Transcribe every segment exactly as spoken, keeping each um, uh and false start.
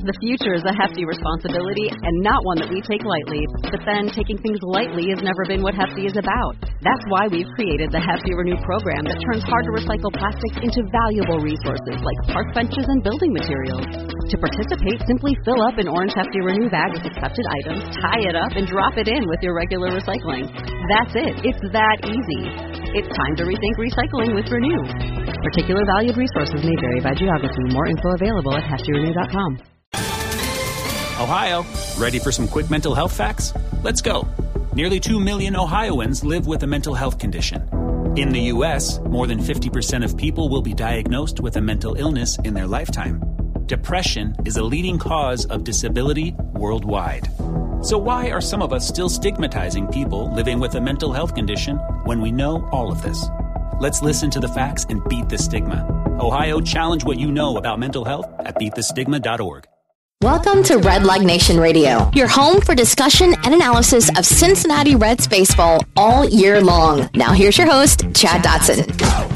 The future is a hefty responsibility and not one that we take lightly. But then, taking things lightly has never been what Hefty is about. That's why we've created the Hefty Renew program that turns hard-to-recycle plastics into valuable resources like park benches and building materials. To participate, simply fill up an orange Hefty Renew bag with accepted items, tie it up, and drop it in with your regular recycling. That's it. It's that easy. It's time to rethink recycling with Renew. Particular valued resources may vary by geography. More info available at hefty renew dot com. Ohio, ready for some quick mental health facts? Let's go. Nearly two million Ohioans live with a mental health condition. In the U S, more than fifty percent of people will be diagnosed with a mental illness in their lifetime. Depression is a leading cause of disability worldwide. So why are some of us still stigmatizing people living with a mental health condition when we know all of this? Let's listen to the facts and beat the stigma. Ohio, challenge what you know about mental health at beat the stigma dot org. Welcome to Red Leg Nation Radio, your home for discussion and analysis of Cincinnati Reds baseball all year long. Now here's your host, Chad Dotson.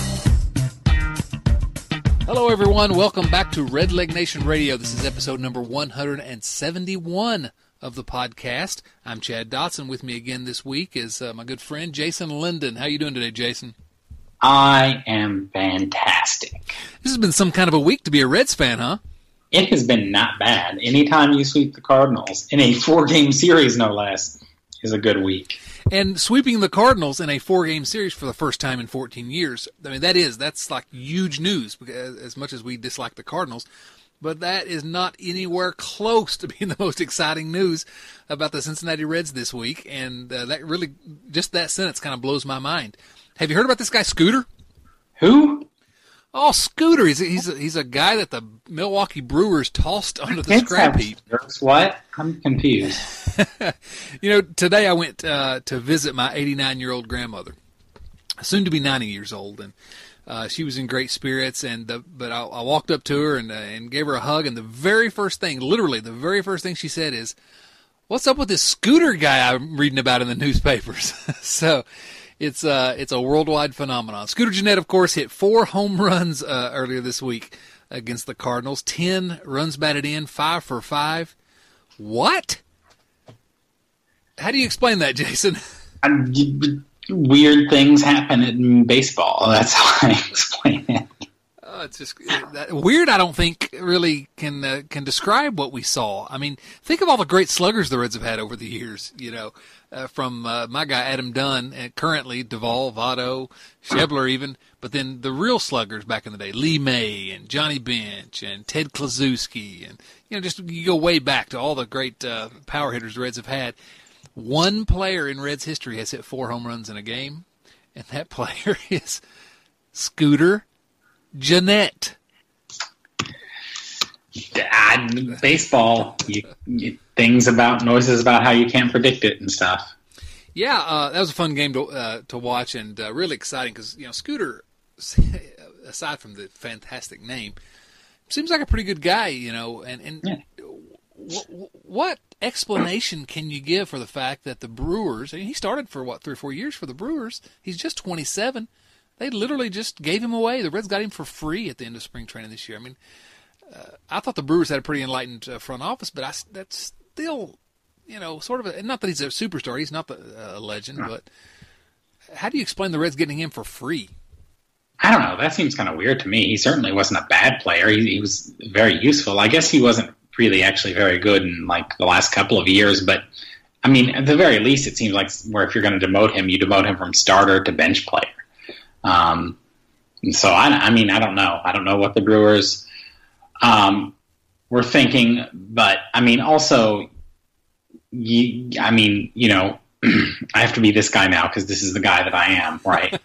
Hello, everyone. Welcome back to Red Leg Nation Radio. This is episode number one hundred seventy-one of the podcast. I'm Chad Dotson. With me again this week is uh, my good friend Jason Linden. How you doing today, Jason? I am fantastic. This has been some kind of a week to be a Reds fan, huh? It has been not bad. Anytime you sweep the Cardinals, in a four-game series no less, is a good week. And sweeping the Cardinals in a four-game series for the first time in fourteen years, I mean, that is, that's like huge news, as much as we dislike the Cardinals. But that is not anywhere close to being the most exciting news about the Cincinnati Reds this week. And uh, that really, just that sentence kind of blows my mind. Have you heard about this guy, Scooter? Who? Oh, Scooter. He's a, he's a, he's a guy that the Milwaukee Brewers tossed onto the scrap heap. What? I'm confused. You know, today I went uh, to visit my eighty-nine-year-old grandmother, soon to be ninety years old, and uh, she was in great spirits. And the, but I, I walked up to her and uh, and gave her a hug, and the very first thing, literally the very first thing she said is, "What's up with this Scooter guy I'm reading about in the newspapers?" So. It's uh, it's a worldwide phenomenon. Scooter Gennett, of course, hit four home runs uh, earlier this week against the Cardinals. Ten runs batted in, five for five. What? How do you explain that, Jason? I'm, weird things happen in baseball. That's how I explain it. Uh, it's just that, weird. I don't think really can uh, can describe what we saw. I mean, think of all the great sluggers the Reds have had over the years. You know. Uh, from uh, my guy Adam Dunn, and currently Duvall, Votto, Schebler even, but then the real sluggers back in the day, Lee May and Johnny Bench and Ted Kluszewski, and you know, just you go way back to all the great uh, power hitters the Reds have had. One player in Reds history has hit four home runs in a game, and that player is Scooter Gennett. Uh, baseball, you, you, things about noises about how you can't predict it and stuff. Yeah, uh, that was a fun game to uh, to watch and uh, really exciting because you know Scooter, aside from the fantastic name, seems like a pretty good guy. You know, and and yeah. w- what explanation can you give for the fact that the Brewers? I mean, he started for what three or four years for the Brewers. He's just twenty-seven. They literally just gave him away. The Reds got him for free at the end of spring training this year. I mean. Uh, I thought the Brewers had a pretty enlightened uh, front office, but I, that's still, you know, sort of a, not that he's a superstar. He's not the, uh, a legend, but how do you explain the Reds getting him for free? I don't know. That seems kind of weird to me. He certainly wasn't a bad player. He, he was very useful. I guess he wasn't really actually very good in like the last couple of years, but I mean, at the very least, it seems like where if you're going to demote him, you demote him from starter to bench player. Um, and so I, I mean, I don't know. I don't know what the Brewers. Um, we're thinking, but I mean, also, you, I mean, you know, I have to be this guy now because this is the guy that I am, right?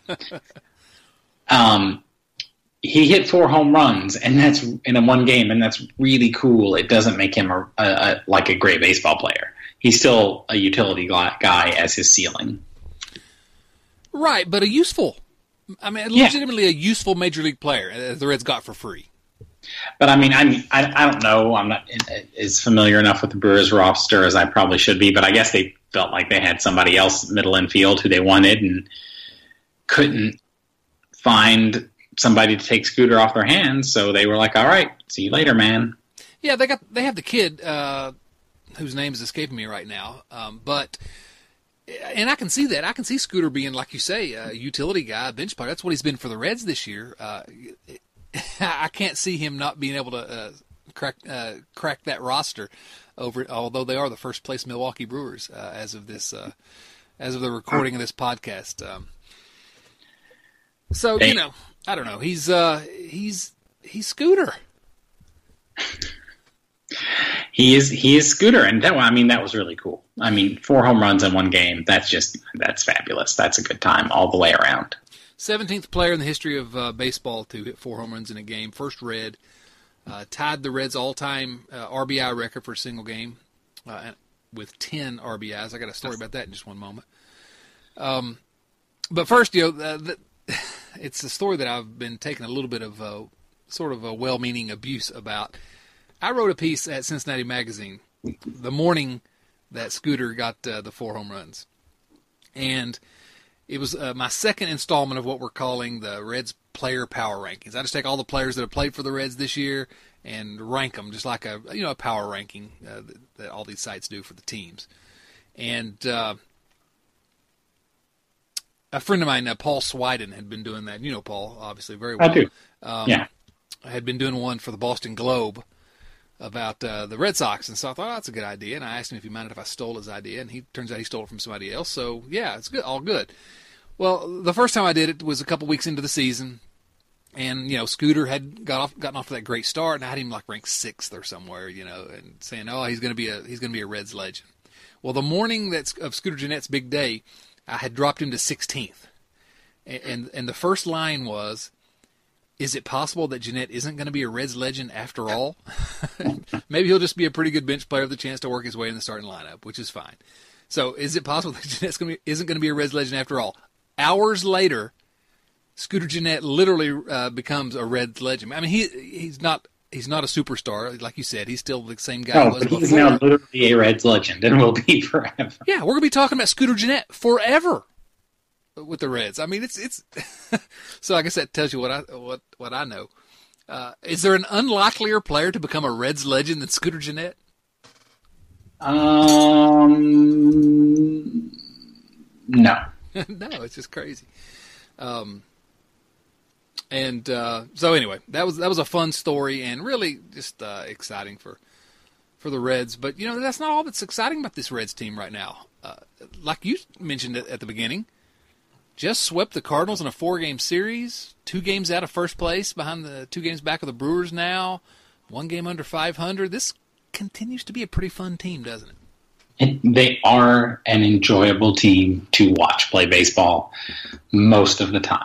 um, he hit four home runs, and that's in a one game, and that's really cool. It doesn't make him a, a, a like a great baseball player. He's still a utility guy as his ceiling, right? But a useful, I mean, legitimately yeah. a useful major league player that the Reds got for free. But, I mean, I mean, I, I don't know. I'm not as familiar enough with the Brewers roster as I probably should be, but I guess they felt like they had somebody else middle infield who they wanted and couldn't find somebody to take Scooter off their hands, so they were like, all right, see you later, man. Yeah, they got they have the kid uh, whose name is escaping me right now, um, but and I can see that. I can see Scooter being, like you say, a utility guy, a bench player. That's what he's been for the Reds this year. Uh, I can't see him not being able to uh, crack uh, crack that roster over. Although they are the first place Milwaukee Brewers uh, as of this uh, as of the recording of this podcast. Um, so you know, I don't know. He's uh, he's he's Scooter. He is he is Scooter, and that I mean that was really cool. I mean, four home runs in one game. That's just that's fabulous. That's a good time all the way around. seventeenth player in the history of uh, baseball to hit four home runs in a game. First Red. Uh, tied the Reds' all-time uh, R B I record for a single game uh, with ten R B Is. I got a story about that in just one moment. Um, but first, you know, uh, the, it's a story that I've been taking a little bit of uh, sort of a well-meaning abuse about. I wrote a piece at Cincinnati Magazine the morning that Scooter got uh, the four home runs. And it was uh, my second installment of what we're calling the Reds player power rankings. I just take all the players that have played for the Reds this year and rank them just like a you know a power ranking uh, that, that all these sites do for the teams. And uh, a friend of mine, uh, Paul Swiden, had been doing that. You know Paul, obviously, very well. I do. Um, yeah. I had been doing one for the Boston Globe about uh, the Red Sox, and so I thought, oh, that's a good idea. And I asked him if he minded if I stole his idea, and he turns out he stole it from somebody else. So yeah, it's good, all good. Well, the first time I did it was a couple weeks into the season, and you know Scooter had got off, gotten off to that great start, and I had him like ranked sixth or somewhere, you know, and saying, oh, he's going to be a he's going to be a Reds legend. Well, the morning that's of Scooter Gennett's big day, I had dropped him to sixteenth, and and, and the first line was, is it possible that Gennett isn't going to be a Reds legend after all? Maybe he'll just be a pretty good bench player with a chance to work his way in the starting lineup, which is fine. So is it possible that Gennett's going to be, isn't going to be a Reds legend after all? Hours later, Scooter Gennett literally uh, becomes a Reds legend. I mean, he he's not he's not a superstar, like you said. He's still the same guy. No, he was but he's before. now literally a Reds legend and will be forever. Yeah, we're going to be talking about Scooter Gennett forever with the Reds. I mean, it's it's. So I guess that tells you what I what what I know. Uh, is there an unlikelier player to become a Reds legend than Scooter Gennett? Um, no. No, it's just crazy. Um, and uh, so anyway, that was that was a fun story and really just uh, exciting for for the Reds. But you know, that's not all that's exciting about this Reds team right now. Uh, like you mentioned at the beginning, just swept the Cardinals in a four-game series, two games out of first place, behind the two games back of the Brewers now, one game under five hundred. This continues to be a pretty fun team, doesn't it? And they are an enjoyable team to watch play baseball most of the time.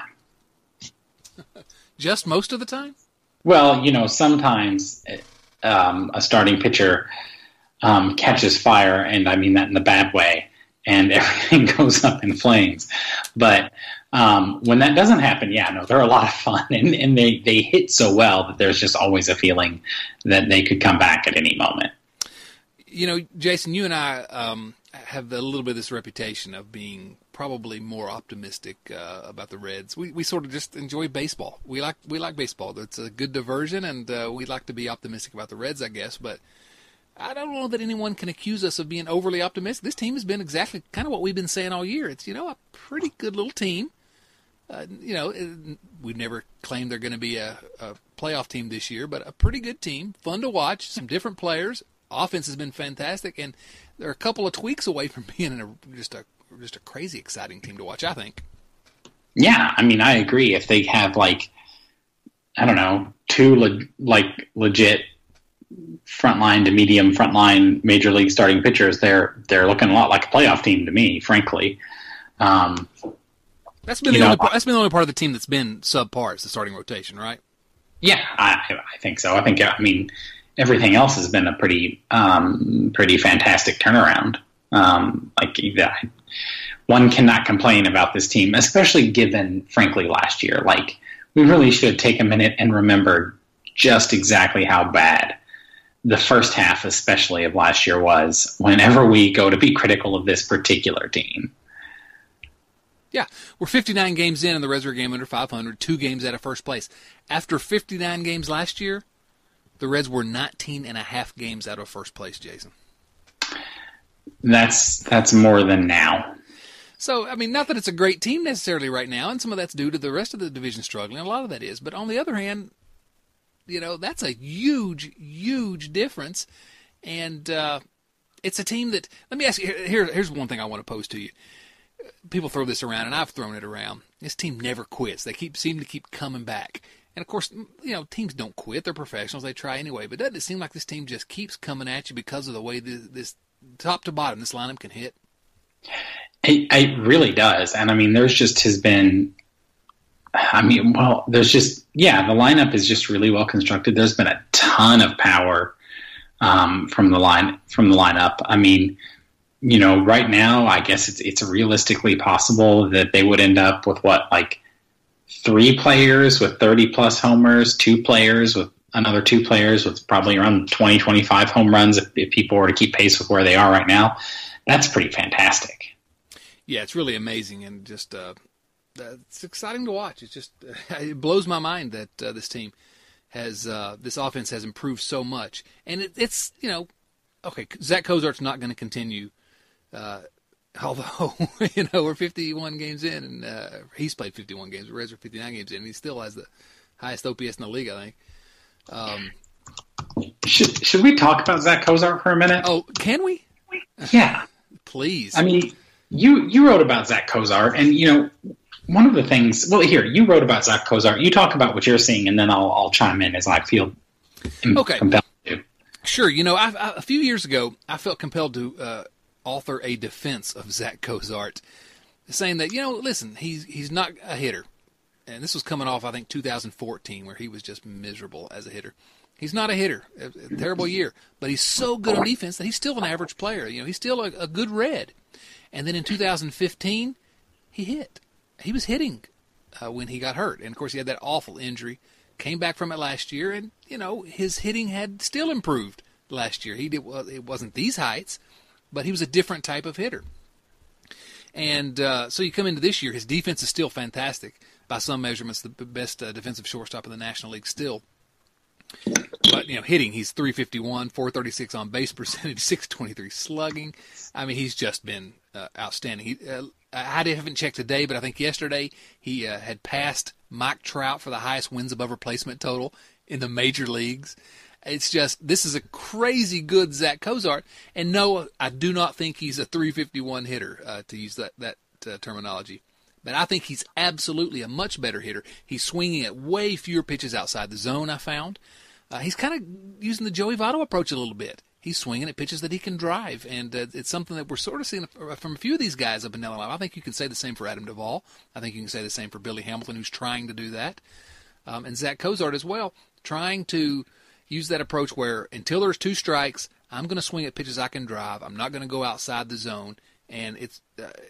Just most of the time? Well, you know, sometimes um, a starting pitcher um, catches fire, and I mean that in the bad way, and everything goes up in flames. But um, when that doesn't happen, yeah, no, they're a lot of fun, and, and they, they hit so well that there's just always a feeling that they could come back at any moment. You know, Jason, you and I um, have a little bit of this reputation of being probably more optimistic uh, about the Reds. We we sort of just enjoy baseball. We like we like baseball. It's a good diversion, and uh, we like to be optimistic about the Reds, I guess. But I don't know that anyone can accuse us of being overly optimistic. This team has been exactly kind of what we've been saying all year. It's, you know, a pretty good little team. Uh, you know, we've never claimed they're going to be a, a playoff team this year, but a pretty good team, fun to watch, some different players. Offense has been fantastic, and they're a couple of tweaks away from being a, just a just a crazy exciting team to watch, I think. Yeah, I mean, I agree. If they have, like, I don't know, two le- like legit frontline to medium frontline major league starting pitchers, they're they're looking a lot like a playoff team to me, frankly. Um, that's been the know, only part, that's been the only part of the team that's been subpar. It's the starting rotation, right? Yeah, I, I think so. I think I mean. Everything else has been a pretty, um, pretty fantastic turnaround. Um, like that, one cannot complain about this team, especially given, frankly, last year. Like, we really should take a minute and remember just exactly how bad the first half, especially of last year, was. Whenever we go to be critical of this particular team. Yeah, we're fifty-nine games in, and the Reds are a game under five hundred, two games out of first place. After fifty-nine games last year, the Reds were nineteen and a half games out of first place, Jason. That's that's more than now. So, I mean, not that it's a great team necessarily right now, and some of that's due to the rest of the division struggling. A lot of that is. But on the other hand, you know, that's a huge, huge difference. And uh, it's a team that, let me ask you, here, here's one thing I want to pose to you. People throw this around, and I've thrown it around. This team never quits. They keep seem to keep coming back. And, of course, you know, teams don't quit. They're professionals. They try anyway. But doesn't it seem like this team just keeps coming at you because of the way this, this top to bottom, this lineup can hit? It, it really does. And, I mean, there's just has been – I mean, well, there's just – yeah, the lineup is just really well constructed. There's been a ton of power um, from the line from the lineup. I mean, you know, right now, I guess it's it's realistically possible that they would end up with, what, like three players with thirty-plus homers, two players with another two players with probably around twenty, twenty-five home runs if, if people were to keep pace with where they are right now. That's pretty fantastic. Yeah, it's really amazing, and just uh, it's exciting to watch. It's just uh, it blows my mind that uh, this team has uh, this offense has improved so much, and it, it's you know, okay, Zach Cozart's not going to continue, uh, although you know we're fifty-one games in, and uh, he's played fifty-one games. The Reds are fifty-nine games in, and he still has the highest O P S in the league, I think. Um, should should we talk about Zach Cozart for a minute? Oh, can we? Yeah, please. I mean. You you wrote about Zach Cozart, and, you know, one of the things – well, here, you wrote about Zach Cozart. You talk about what you're seeing, and then I'll I'll chime in as I feel okay. compelled to. Sure. You know, I, I, a few years ago, I felt compelled to uh, author a defense of Zach Cozart, saying that, you know, listen, he's he's not a hitter. And this was coming off, I think, two thousand fourteen, where he was just miserable as a hitter. He's not a hitter, a, a terrible year, but he's so good on defense that he's still an average player. You know, he's still a, a good Red. And then in two thousand fifteen, he hit. He was hitting uh, when he got hurt. And, of course, he had that awful injury. Came back from it last year, and, you know, his hitting had still improved last year. He did, well, it wasn't these heights, but he was a different type of hitter. And uh, so you come into this year, his defense is still fantastic. By some measurements, the best uh, defensive shortstop in the National League still. But, you know, hitting, he's three fifty-one, four thirty-six on base percentage, six twenty-three slugging. I mean, he's just been uh, outstanding. He, uh, I haven't checked today, but I think yesterday he uh, had passed Mike Trout for the highest wins above replacement total in the major leagues. It's just, this is a crazy good Zach Cozart. And no, I do not think he's a three fifty-one hitter, uh, to use that, that uh, terminology. But I think he's absolutely a much better hitter. He's swinging at way fewer pitches outside the zone, I found. Uh, he's kind of using the Joey Votto approach a little bit. He's swinging at pitches that he can drive, and uh, it's something that we're sort of seeing from a few of these guys up in Illinois. I think you can say the same for Adam Duvall. I think you can say the same for Billy Hamilton, who's trying to do that. Um, and Zach Cozart as well, trying to use that approach where until there's two strikes, I'm going to swing at pitches I can drive. I'm not going to go outside the zone, and it's uh, –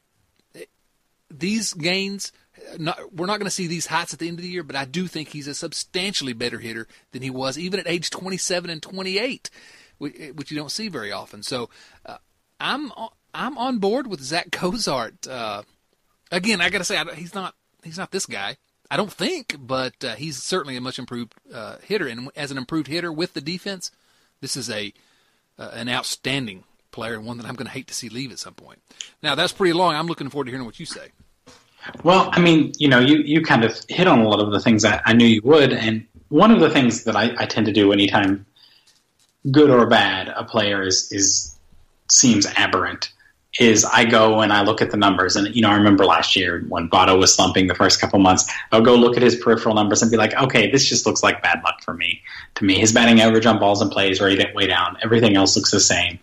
these gains, not, we're not going to see these heights at the end of the year, but I do think he's a substantially better hitter than he was even at age twenty-seven and twenty-eight, which, which you don't see very often. So uh, I'm I'm on board with Zach Cozart. Uh, again, I got to say, I, he's not he's not this guy. I don't think, but uh, he's certainly a much improved uh, hitter, and as an improved hitter with the defense, this is a uh, an outstanding player and one that I'm going to hate to see leave at some point. Now, that's pretty long. I'm looking forward to hearing what you say. Well, I mean, you know, you, you kind of hit on a lot of the things I, I knew you would, and one of the things that I, I tend to do anytime good or bad a player is is seems aberrant is I go and I look at the numbers. And, you know, I remember last year when Votto was slumping the first couple months, I'll go look at his peripheral numbers and be like, okay, this just looks like bad luck for me. To me, his batting average on balls and plays right way down. Everything else looks the same.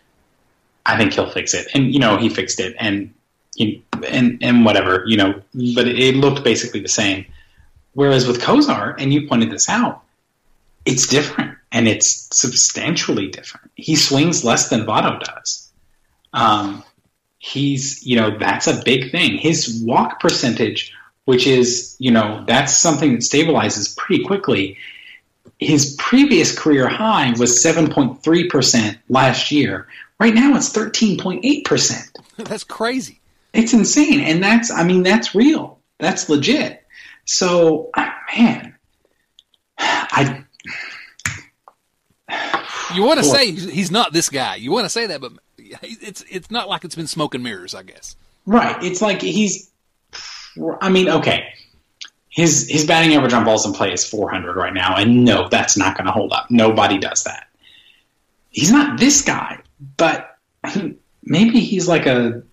I think he'll fix it. And, you know, he fixed it. And, you, and, and whatever, you know, but it, it looked basically the same. Whereas with Cozart, and you pointed this out, it's different. And it's substantially different. He swings less than Votto does. Um, he's, you know, that's a big thing. His walk percentage, which is, you know, that's something that stabilizes pretty quickly. His previous career high was seven point three percent last year. Right now it's thirteen point eight percent. That's crazy. It's insane. And that's, I mean, that's real. That's legit. So, man, I, You want to say he's not this guy. You want to say that, but it's it's not like it's been smoke and mirrors, I guess. Right. It's like he's. I mean, okay. His his batting average on balls in play is four hundred right now, and no, that's not going to hold up. Nobody does that. He's not this guy, but maybe he's like a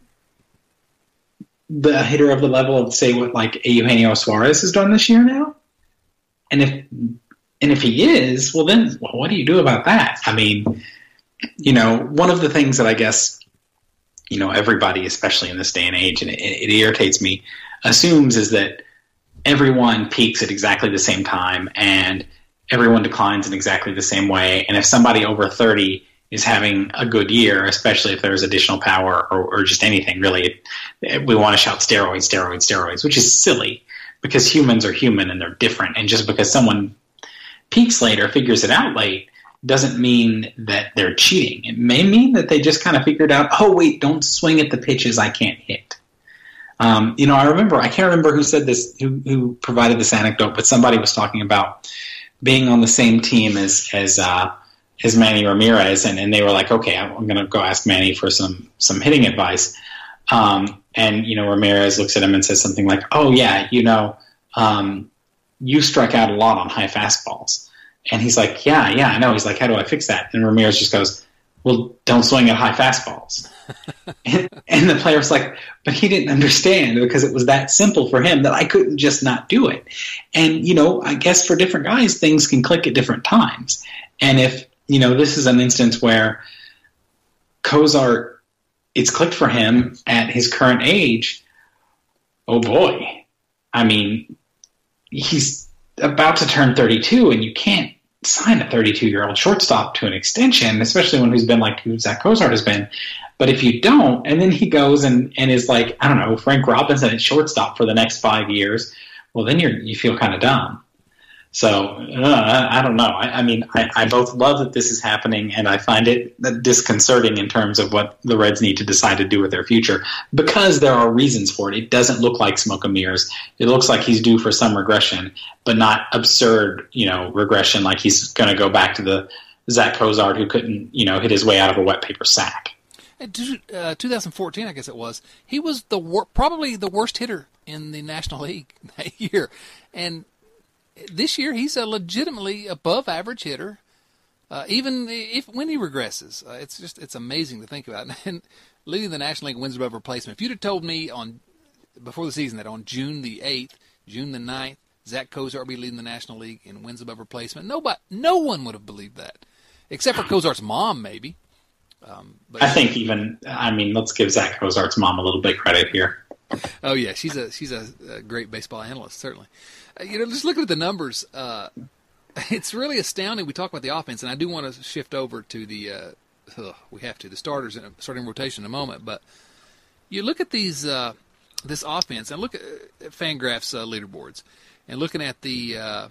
the hitter of the level of, say, what like Eugenio Suarez has done this year now. And if and if he is, well then, well, what do you do about that? I mean, you know, one of the things that I guess, you know, everybody, especially in this day and age, and it, it irritates me, assumes is that everyone peaks at exactly the same time and everyone declines in exactly the same way. And if somebody over thirty is having a good year, especially if there's additional power or, or just anything, really, we want to shout steroids, steroids, steroids, which is silly because humans are human and they're different. And just because someone peaks late or figures it out late doesn't mean that they're cheating. It may mean that they just kind of figured out, oh, wait, don't swing at the pitches I can't hit. Um, you know, I remember, I can't remember who said this, who, who provided this anecdote, but somebody was talking about being on the same team as, as, uh, as Manny Ramirez. And, and they were like, okay, I'm going to go ask Manny for some, some hitting advice. Um, and, you know, Ramirez looks at him and says something like, oh yeah, you know, um, you strike out a lot on high fastballs. And he's like, yeah, yeah, I know. He's like, how do I fix that? And Ramirez just goes, well, don't swing at high fastballs. and, and the player was like, but he didn't understand because it was that simple for him that I couldn't just not do it. And, you know, I guess for different guys, things can click at different times. And if, you know, this is an instance where Cozart, it's clicked for him at his current age, oh boy. I mean, he's about to turn thirty-two, and you can't sign a thirty-two-year-old shortstop to an extension, especially when he's been like who Zach Cozart has been. But if you don't, and then he goes and, and is like, I don't know, Frank Robinson at shortstop for the next five years, well, then you're you feel kind of dumb. So, uh, I don't know. I, I mean, I, I both love that this is happening, and I find it disconcerting in terms of what the Reds need to decide to do with their future, because there are reasons for it. It doesn't look like smoke and mirrors. It looks like he's due for some regression, but not absurd, you know, regression like he's going to go back to the Zach Cozart who couldn't, you know, hit his way out of a wet paper sack. Uh, twenty fourteen, I guess it was. He was the wor- probably the worst hitter in the National League that year, and this year he's a legitimately above-average hitter, uh, even if when he regresses. Uh, it's just it's amazing to think about. And leading the National League wins above replacement. If you'd have told me on before the season that on June the eighth, June the ninth, Zach Cozart would be leading the National League in wins above replacement, nobody, no one would have believed that, except for Cozart's mom, maybe. Um, but I think even, I mean, let's give Zach Cozart's mom a little bit credit here. Oh yeah, she's a she's a, a great baseball analyst, certainly. Uh, you know, just looking at the numbers, uh, it's really astounding. We talk about the offense, and I do want to shift over to the uh, ugh, we have to the starters in a, starting rotation in a moment. But you look at these uh, this offense, and look at, at Fangraph's uh, leaderboards, and looking at the uh,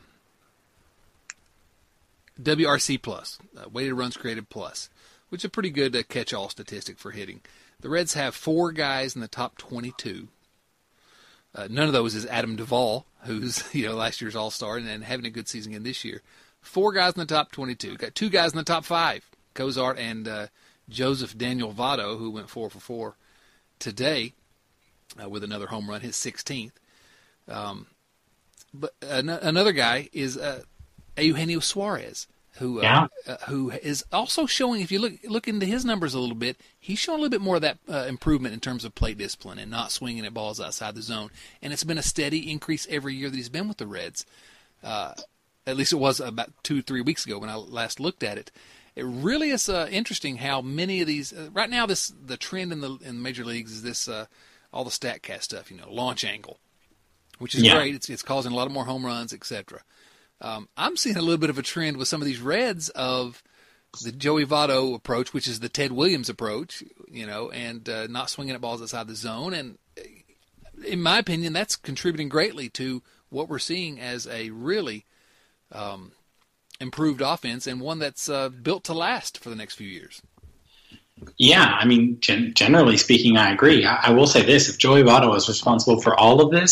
W R C plus, uh, weighted runs created plus, which is a pretty good uh, catch-all statistic for hitting. The Reds have four guys in the top twenty-two. Uh, none of those is Adam Duvall, who's you know last year's All-Star and, and having a good season again this year. Four guys in the top twenty-two. Got two guys in the top five, Cozart and uh, Joseph Daniel Votto, who went four for four today uh, with another home run, his sixteenth. Um, but an- another guy is uh, Eugenio Suarez, who uh, yeah. uh, who is also showing, if you look look into his numbers a little bit, he's showing a little bit more of that uh, improvement in terms of plate discipline and not swinging at balls outside the zone. And it's been a steady increase every year that he's been with the Reds. Uh, at least it was about two, three weeks ago when I last looked at it. It really is uh, interesting how many of these uh, right now. This the trend in the in the major leagues is this uh, all the StatCast stuff, you know, launch angle, which is yeah. great. It's it's causing a lot of more home runs, et cetera. Um, I'm seeing a little bit of a trend with some of these Reds of the Joey Votto approach, which is the Ted Williams approach, you know, and uh, not swinging at balls outside the zone. And in my opinion, that's contributing greatly to what we're seeing as a really um, improved offense and one that's uh, built to last for the next few years. Yeah, I mean, gen- generally speaking, I agree. I-, I will say this. If Joey Votto is responsible for all of this,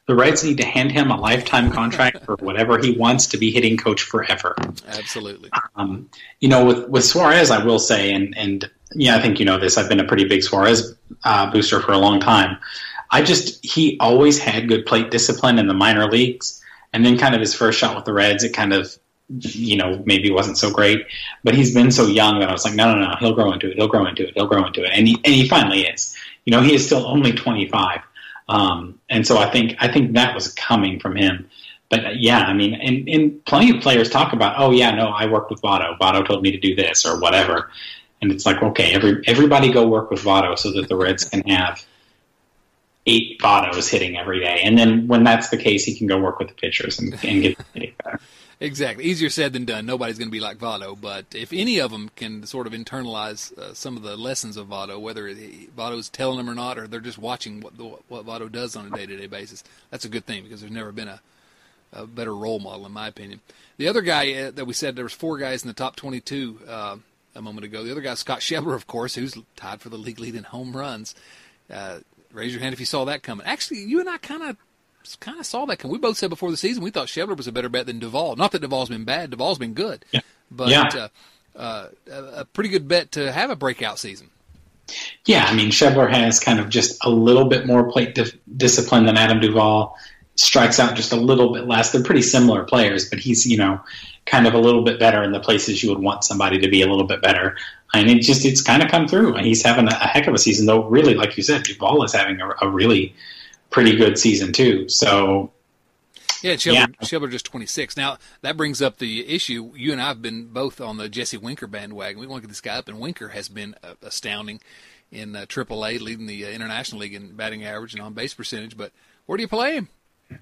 the Reds need to hand him a lifetime contract for whatever he wants to be hitting coach forever. Absolutely. Um, you know, with, with Suarez, I will say, and, and yeah, I think you know this, I've been a pretty big Suarez uh, booster for a long time. I just, he always had good plate discipline in the minor leagues, and then kind of his first shot with the Reds, it kind of, you know, maybe wasn't so great, but he's been so young that I was like, no, no, no, he'll grow into it, he'll grow into it, he'll grow into it, and he, and he finally is. You know, he is still only twenty-five. Um, and so I think I think that was coming from him. But uh, yeah, I mean, and, and plenty of players talk about, oh yeah, no, I worked with Votto. Votto told me to do this or whatever. And it's like, okay, every everybody go work with Votto so that the Reds can have eight Vottos hitting every day. And then when that's the case, he can go work with the pitchers and, and get hitting better. Exactly. Easier said than done. Nobody's going to be like Votto, but if any of them can sort of internalize uh, some of the lessons of Votto, whether it, Votto's telling them or not, or they're just watching what the, what Votto does on a day-to-day basis, that's a good thing because there's never been a, a better role model, in my opinion. The other guy uh, that we said there was four guys in the top twenty-two uh, a moment ago. The other guy is Scott Schebler, of course, who's tied for the league lead in home runs. Uh, raise your hand if you saw that coming. Actually, you and I kind of kind of saw that coming. We both said before the season we thought Schebler was a better bet than Duvall. Not that Duvall's been bad. Duvall's been good. Yeah. But yeah. Uh, uh, a pretty good bet to have a breakout season. Yeah, I mean, Schebler has kind of just a little bit more plate dif- discipline than Adam Duvall. Strikes out just a little bit less. They're pretty similar players, but he's, you know, kind of a little bit better in the places you would want somebody to be a little bit better. And it just, it's kind of come through. And he's having a, a heck of a season, though, really, like you said, Duvall is having a, a really pretty good season, too. So, yeah, Schebler, yeah. Schebler just twenty-six. Now, that brings up the issue. You and I have been both on the Jesse Winker bandwagon. We want to get this guy up, and Winker has been uh, astounding in uh, triple A, leading the uh, International League in batting average and on-base percentage. But where do you play him?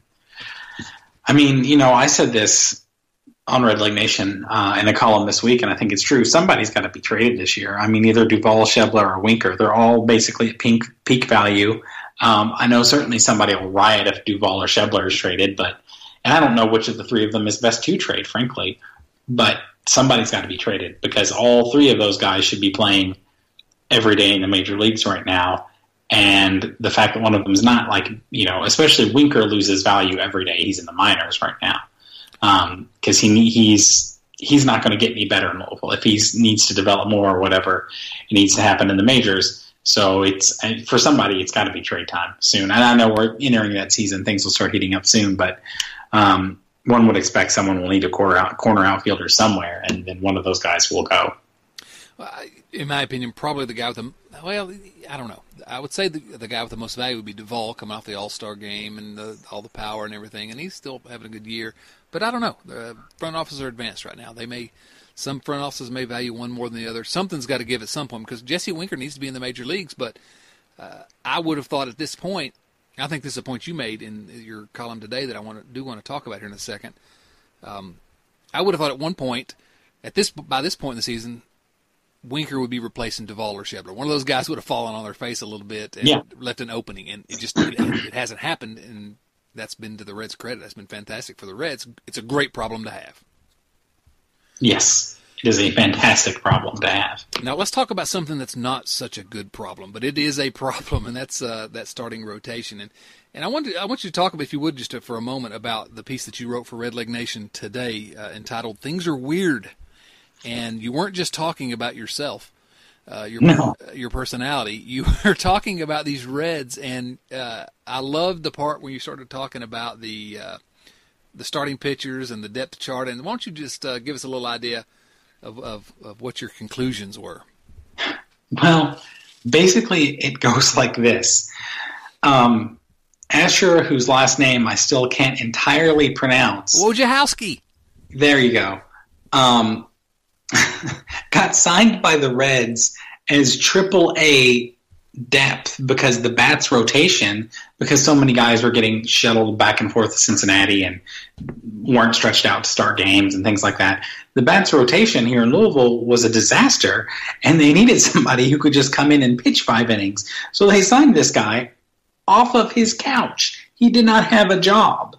I mean, you know, I said this on Red Leg Nation uh, in a column this week, and I think it's true. Somebody's got to be traded this year. I mean, either Duvall, Schebler, or Winker. They're all basically at peak, peak value. Um, I know certainly somebody will riot if Duvall or Schebler is traded, but and I don't know which of the three of them is best to trade, frankly. But somebody's got to be traded because all three of those guys should be playing every day in the major leagues right now. And the fact that one of them is not, like, you know, especially Winker loses value every day he's in the minors right now. Because um, he he's he's not going to get any better in Louisville. If he needs to develop more or whatever, it needs to happen in the majors. So it's for somebody, it's got to be trade time soon. And I know we're entering that season; things will start heating up soon. But um, one would expect someone will need a corner out, corner outfielder somewhere, and then one of those guys will go. Well, in my opinion, probably the guy with the well, I don't know. I would say the, the guy with the most value would be Duvall, coming off the All-Star game and the, all the power and everything, and he's still having a good year. But I don't know. The front offices are advanced right now. They may. Some front offices may value one more than the other. Something's got to give at some point because Jesse Winker needs to be in the major leagues. But uh, I would have thought at this point, I think this is a point you made in your column today that I want to do want to talk about here in a second. Um, I would have thought at one point, at this by this point in the season, Winker would be replacing Duvall or Schebler. One of those guys would have fallen on their face a little bit and yeah. left an opening, and it just it, it hasn't happened. And that's been to the Reds' credit. That's been fantastic for the Reds. It's a great problem to have. Yes, it is a fantastic problem to have. Now let's talk about something that's not such a good problem, but it is a problem, and that's uh, that starting rotation. And and I want to, I want you to talk, if you would, just for a moment about the piece that you wrote for Red Leg Nation today, uh, entitled "Things Are Weird." And you weren't just talking about yourself, uh, your no. your personality. You were talking about these Reds, and uh, I loved the part when you started talking about the uh, the starting pitchers and the depth chart. And why don't you just uh, give us a little idea of, of, of what your conclusions were? Well, basically it goes like this. Um, Asher, whose last name I still can't entirely pronounce. Wojciechowski. There you go. Um, got signed by the Reds as triple A depth because the bats rotation, because so many guys were getting shuttled back and forth to Cincinnati and weren't stretched out to start games and things like that. The bats rotation here in Louisville was a disaster, and they needed somebody who could just come in and pitch five innings. So they signed this guy off of his couch. He did not have a job.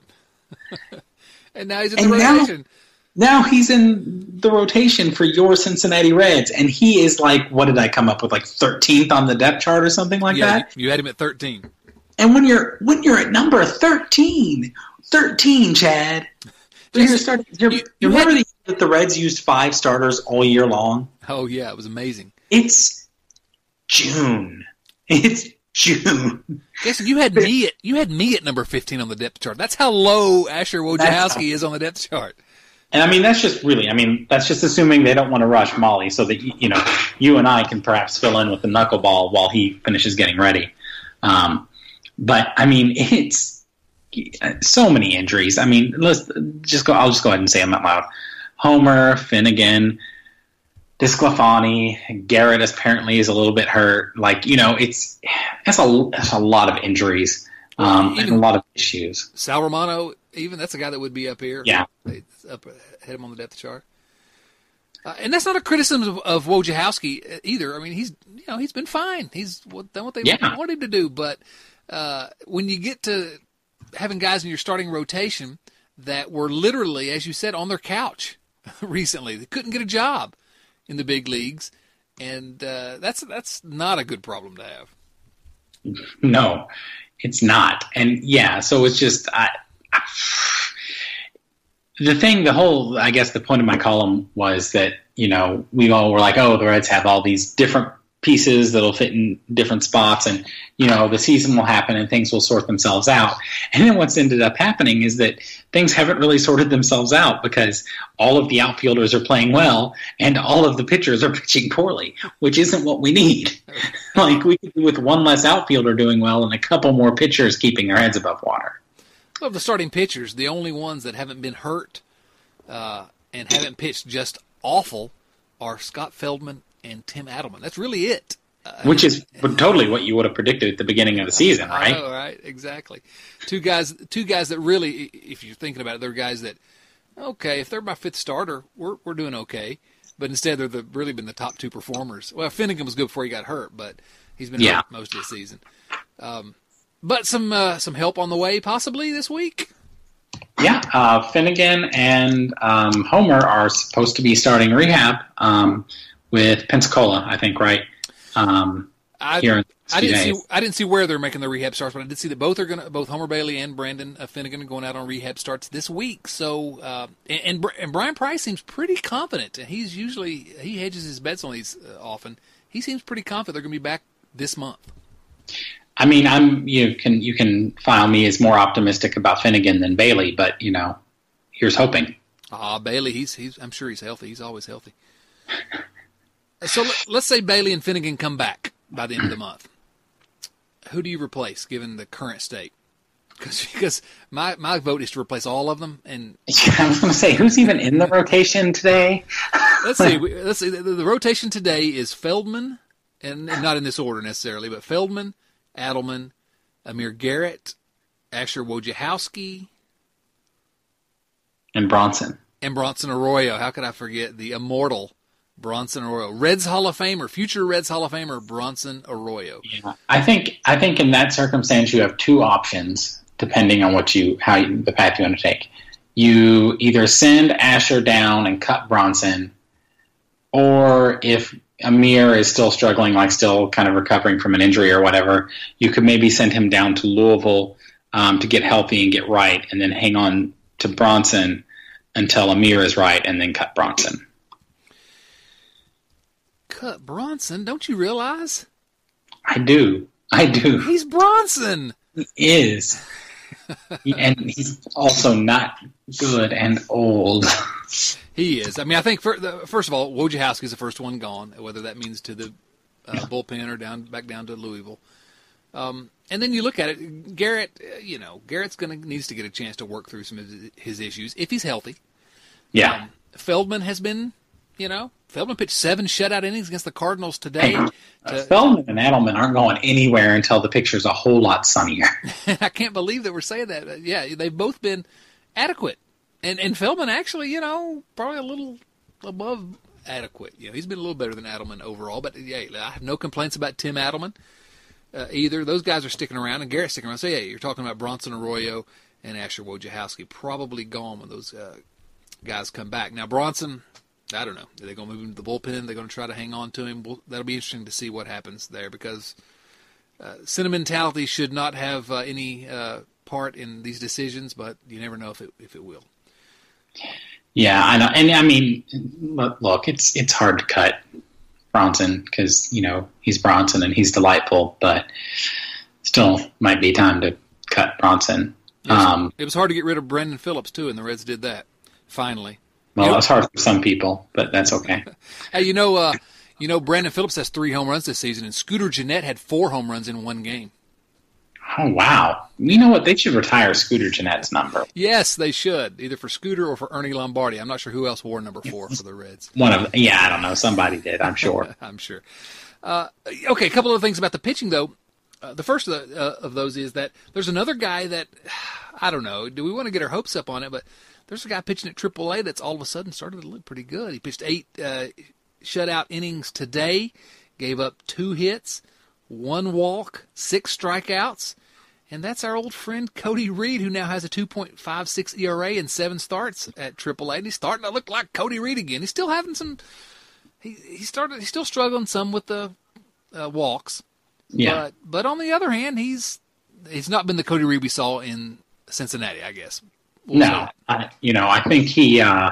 And now he's in and the rotation. Now, Now he's in the rotation for your Cincinnati Reds, and he is like, what did I come up with, like thirteenth on the depth chart or something like yeah, that? You had him at thirteen. And when you're when you're at number thirteen, thirteen, Chad, you're starting. You're, you, you remember had, the, that the Reds used five starters all year long? Oh yeah, it was amazing. It's June. It's June. Jason, you had me at you had me at number fifteen on the depth chart. That's how low Asher Wojciechowski is on the depth chart. And I mean, that's just really, I mean, that's just assuming they don't want to rush Molly so that, you know, you and I can perhaps fill in with the knuckleball while he finishes getting ready. Um, but, I mean, it's so many injuries. I mean, let's just go, I'll just go ahead and say them out loud. Homer, Finnegan, DeSclafani, Garrett apparently is a little bit hurt. Like, you know, it's, that's a, that's a lot of injuries um, and a lot of issues. Sal Romano, even that's a guy that would be up here. Yeah. It's up ahead him on the depth chart. Uh, and that's not a criticism of, of Wojciechowski either. I mean, he's you know he's been fine. He's done what they yeah. want him to do. But uh, when you get to having guys in your starting rotation that were literally, as you said, on their couch recently, they couldn't get a job in the big leagues, and uh, that's that's not a good problem to have. No, it's not. And yeah, so it's just I. I The thing, the whole, I guess the point of my column was that, you know, we all were like, oh, the Reds have all these different pieces that'll fit in different spots and, you know, the season will happen and things will sort themselves out. And then what's ended up happening is that things haven't really sorted themselves out because all of the outfielders are playing well and all of the pitchers are pitching poorly, which isn't what we need. Like, we could do with one less outfielder doing well and a couple more pitchers keeping their heads above water. Of the starting pitchers, the only ones that haven't been hurt uh, and haven't pitched just awful are Scott Feldman and Tim Adelman. That's really it. Uh, Which is totally what you would have predicted at the beginning of the season, right? I know, right? Exactly. Two guys, two guys that really, if you're thinking about it, they're guys that, okay, if they're my fifth starter, we're we're doing okay. But instead, they're the, really been the top two performers. Well, Finnegan was good before he got hurt, but he's been yeah. hurt most of the season. Um, But some uh, some help on the way possibly this week? Yeah, uh, Finnegan and um, Homer are supposed to be starting rehab um, with Pensacola, I think, right? Um, I, here in I didn't days. see I didn't see where they're making the rehab starts, but I did see that both are going to both Homer Bailey and Brandon uh, Finnegan are going out on rehab starts this week. So uh, and, and and Brian Price seems pretty confident. He's usually he hedges his bets on these uh, often. He seems pretty confident they're going to be back this month. I mean, I'm you can you can file me as more optimistic about Finnegan than Bailey, but you know, here's hoping. Ah, uh, Bailey, he's he's I'm sure he's healthy. He's always healthy. So let, let's say Bailey and Finnegan come back by the end of the month. Who do you replace, given the current state? Because because my my vote is to replace all of them. And yeah, I was going to say, who's even in the rotation today? let's see. Let's see. The, the rotation today is Feldman, and, and not in this order necessarily, but Feldman, Adelman, Amir Garrett, Asher Wojciechowski, and Bronson. And Bronson Arroyo. How could I forget the immortal Bronson Arroyo? Reds Hall of Famer, future Reds Hall of Famer Bronson Arroyo. Yeah. I think I think in that circumstance you have two options depending on what you how you, the path you want to take. You either send Asher down and cut Bronson, or if Amir is still struggling, like still kind of recovering from an injury or whatever, you could maybe send him down to Louisville um, to get healthy and get right, and then hang on to Bronson until Amir is right, and then cut Bronson. Cut Bronson? Don't you realize? I do. I do. He's Bronson. He is. And he's also not good and old. He is. I mean, I think, for the, first of all, Wojciechowski is the first one gone, whether that means to the uh, bullpen or down back down to Louisville. Um, and then you look at it, Garrett, uh, you know, Garrett's going to needs to get a chance to work through some of his, his issues if he's healthy. Yeah. Um, Feldman has been, you know, Feldman pitched seven shutout innings against the Cardinals today. Hey, to, uh, Feldman and Adelman aren't going anywhere until the picture's a whole lot sunnier. I can't believe that we're saying that. Yeah, they've both been adequate. And and Feldman actually, you know, probably a little above adequate. You know, he's been a little better than Adelman overall. But, yeah, I have no complaints about Tim Adelman uh, either. Those guys are sticking around, and Garrett's sticking around. So, yeah, you're talking about Bronson Arroyo and Asher Wojciechowski probably gone when those uh, guys come back. Now, Bronson, I don't know. Are they going to move him to the bullpen? They're going to try to hang on to him? Well, that'll be interesting to see what happens there because uh, sentimentality should not have uh, any uh, part in these decisions, but you never know if it if it will. Yeah, I know, and I mean, look, it's it's hard to cut Bronson because you know he's Bronson and he's delightful, but still might be time to cut Bronson. It was, um, it was hard to get rid of Brandon Phillips too, and the Reds did that finally. Well, you know, it's hard for some people, but that's okay. Hey, you know, uh, you know, Brandon Phillips has three home runs this season, and Scooter Gennett had four home runs in one game. Oh, wow. You know what? They should retire Scooter Gennett's number. Yes, they should, either for Scooter or for Ernie Lombardi. I'm not sure who else wore number four for the Reds. One of, yeah, I don't know. Somebody did, I'm sure. I'm sure. Uh, okay, a couple of things about the pitching, though. Uh, the first of, the, uh, of those is that there's another guy that, I don't know, do we want to get our hopes up on it, but there's a guy pitching at triple A that's all of a sudden started to look pretty good. He pitched eight uh, shutout innings today, gave up two hits, one walk, six strikeouts, and that's our old friend Cody Reed, who now has a two point five six E R A and seven starts at triple A, and he's starting to look like Cody Reed again. He's still having some he, – he started, he's still struggling some with the uh, walks. Yeah. But, but on the other hand, he's he's not been the Cody Reed we saw in Cincinnati, I guess. We'll no, I, you know, I think he uh,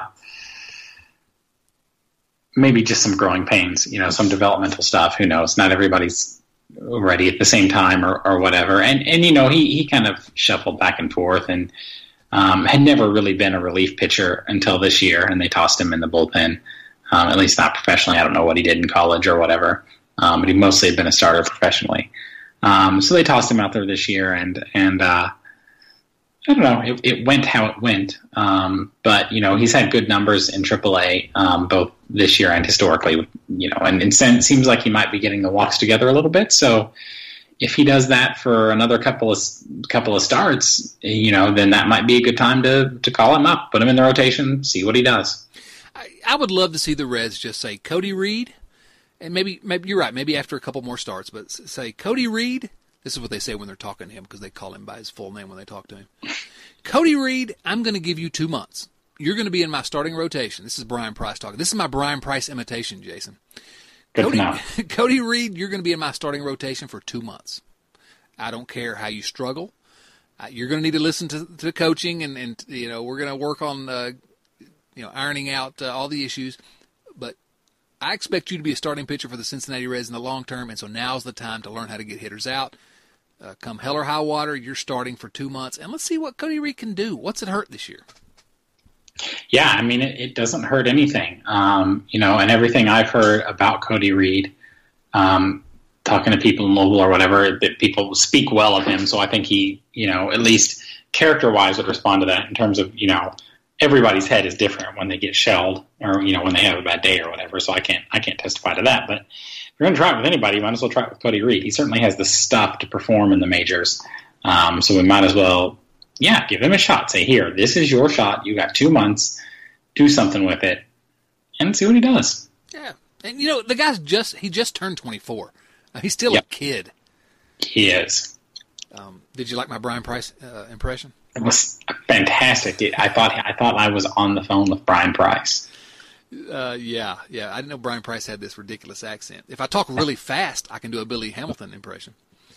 maybe just some growing pains, you know, some developmental stuff. Who knows? Not everybody's ready at the same time or, or whatever. And, and, you know, he, he kind of shuffled back and forth and um, had never really been a relief pitcher until this year, and they tossed him in the bullpen, um, at least not professionally. I don't know what he did in college or whatever, um, but he mostly had been a starter professionally. Um, so they tossed him out there this year, and, and uh, I don't know. It, it went how it went, um, but you know he's had good numbers in triple A, um, both this year and historically. You know, and, and it seems like he might be getting the walks together a little bit. So if he does that for another couple of couple of starts, you know, then that might be a good time to to call him up, put him in the rotation, see what he does. I, I would love to see the Reds just say Cody Reed, and maybe maybe you're right. Maybe after a couple more starts, but say Cody Reed. This is what they say when they're talking to him because they call him by his full name when they talk to him. Cody Reed, I'm going to give you two months. You're going to be in my starting rotation. This is Brian Price talking. This is my Brian Price imitation, Jason. Good Cody, to know. Cody Reed, you're going to be in my starting rotation for two months. I don't care how you struggle. Uh, you're going to need to listen to, to coaching, and, and you know we're going to work on uh, you know ironing out uh, all the issues. But I expect you to be a starting pitcher for the Cincinnati Reds in the long term, and so now's the time to learn how to get hitters out. Uh, come hell or high water, you're starting for two months, and let's see what Cody Reed can do. What's it hurt this year? Yeah, I mean, it, it doesn't hurt anything. Um, you know, and everything I've heard about Cody Reed, um, talking to people in Louisville or whatever, that people speak well of him. So I think he, you know, at least character-wise would respond to that in terms of, you know, everybody's head is different when they get shelled or, you know, when they have a bad day or whatever. So I can't, I can't testify to that, but if you're going to try it with anybody, you might as well try it with Cody Reed. He certainly has the stuff to perform in the majors. Um, so we might as well, yeah, give him a shot. Say, here, this is your shot. You got two months. Do something with it and see what he does. Yeah. And, you know, the guy's just, he just turned twenty-four. Uh, he's still yep. a kid. He is. Um, did you like my Brian Price uh, impression? It was fantastic. It, I thought I thought I was on the phone with Brian Price. Uh, yeah, yeah. I didn't know Brian Price had this ridiculous accent. If I talk really fast, I can do a Billy Hamilton impression.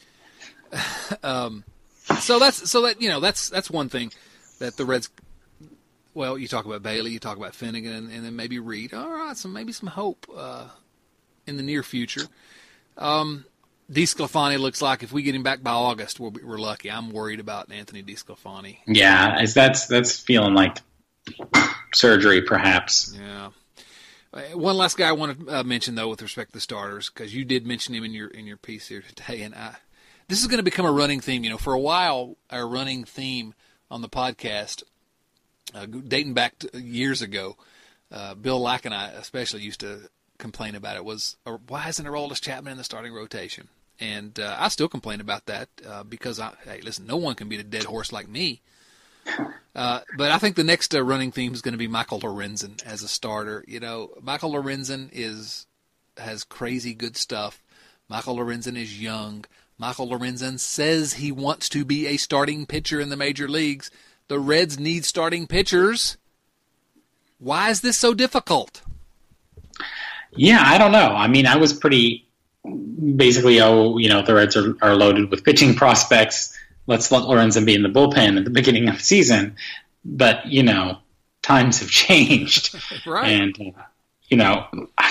um, so that's so that you know that's that's one thing that the Reds. Well, you talk about Bailey, you talk about Finnegan, and, and then maybe Reed. All right, so maybe some hope uh, in the near future. Um, DeSclafani looks like if we get him back by August, we'll be, we're lucky. I'm worried about Anthony DeSclafani. Yeah, it's, that's that's feeling like surgery, perhaps. Yeah. One last guy I want to uh, mention, though, with respect to the starters, because you did mention him in your in your piece here today, and I, this is going to become a running theme. You know, for a while, our running theme on the podcast, uh, dating back to years ago, uh, Bill Lack and I especially used to complain about it, was uh, why isn't Aroldis Chapman in the starting rotation? And uh, I still complain about that uh, because, I, hey, listen, no one can beat a dead horse like me. Uh, but I think the next uh, running theme is going to be Michael Lorenzen as a starter. You know, Michael Lorenzen is has crazy good stuff. Michael Lorenzen is young. Michael Lorenzen says he wants to be a starting pitcher in the major leagues. The Reds need starting pitchers. Why is this so difficult? Yeah, I don't know. I mean, I was pretty basically, oh, you know, the Reds are, are loaded with pitching prospects. Let's let Lorenzen be in the bullpen at the beginning of the season. But, you know, times have changed. Right. And, uh, you know, I,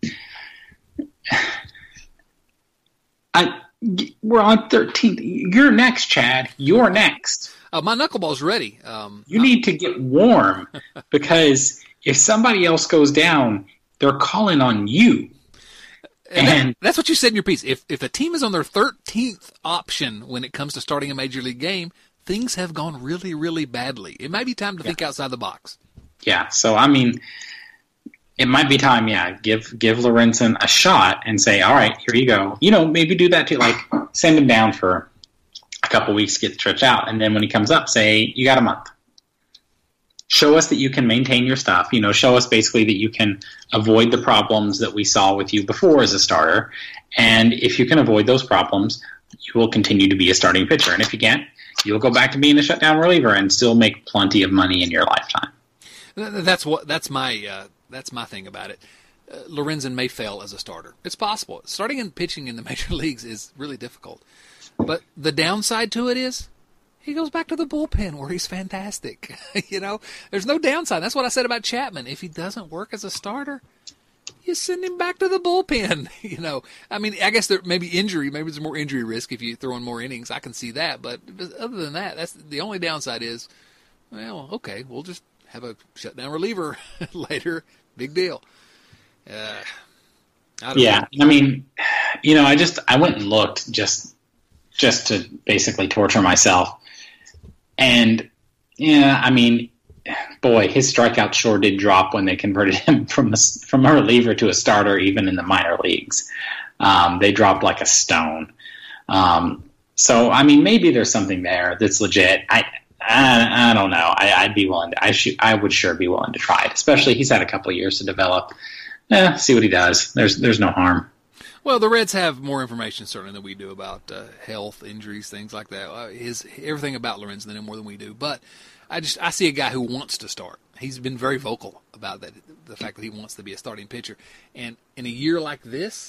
I, we're on thirteenth. You're next, Chad. You're next. Uh, my knuckleball's ready. Um, you need to get warm because if somebody else goes down, they're calling on you. And and that, that's what you said in your piece. If if a team is on their thirteenth option when it comes to starting a major league game, things have gone really, really badly. It might be time to yeah. think outside the box. Yeah. So I mean, it might be time. Yeah, give give Lorenzen a shot and say, all right, here you go. You know, maybe do that too. Like send him down for a couple weeks, get the stretch out, and then when he comes up, say you got a month. Show us that you can maintain your stuff. You know, show us basically that you can avoid the problems that we saw with you before as a starter. And if you can avoid those problems, you will continue to be a starting pitcher. And if you can't, you'll go back to being a shutdown reliever and still make plenty of money in your lifetime. That's what. That's my. Uh, that's my thing about it. Uh, Lorenzen may fail as a starter. It's possible. Starting and pitching in the major leagues is really difficult. But the downside to it is, he goes back to the bullpen where he's fantastic. You know, there's no downside. That's what I said about Chapman. If he doesn't work as a starter, you send him back to the bullpen. You know, I mean, I guess there maybe injury, maybe there's more injury risk if you throw in more innings. I can see that. But other than that, that's the only downside is, well, okay, we'll just have a shutdown reliever later. Big deal. Uh, I don't yeah, know. I mean, you know, I just I went and looked just just to basically torture myself. And, yeah, I mean, boy, his strikeout sure did drop when they converted him from a, from a reliever to a starter, even in the minor leagues. Um, they dropped like a stone. Um, so, I mean, maybe there's something there that's legit. I I, I don't know. I, I'd be willing to, I, sh- I would sure be willing to try it, especially he's had a couple of years to develop. Eh, see what he does. There's There's no harm. Well, the Reds have more information certainly than we do about uh, health, injuries, things like that. Uh, his everything about Lorenzen they know more than we do. But I just I see a guy who wants to start. He's been very vocal about that, the fact that he wants to be a starting pitcher. And in a year like this,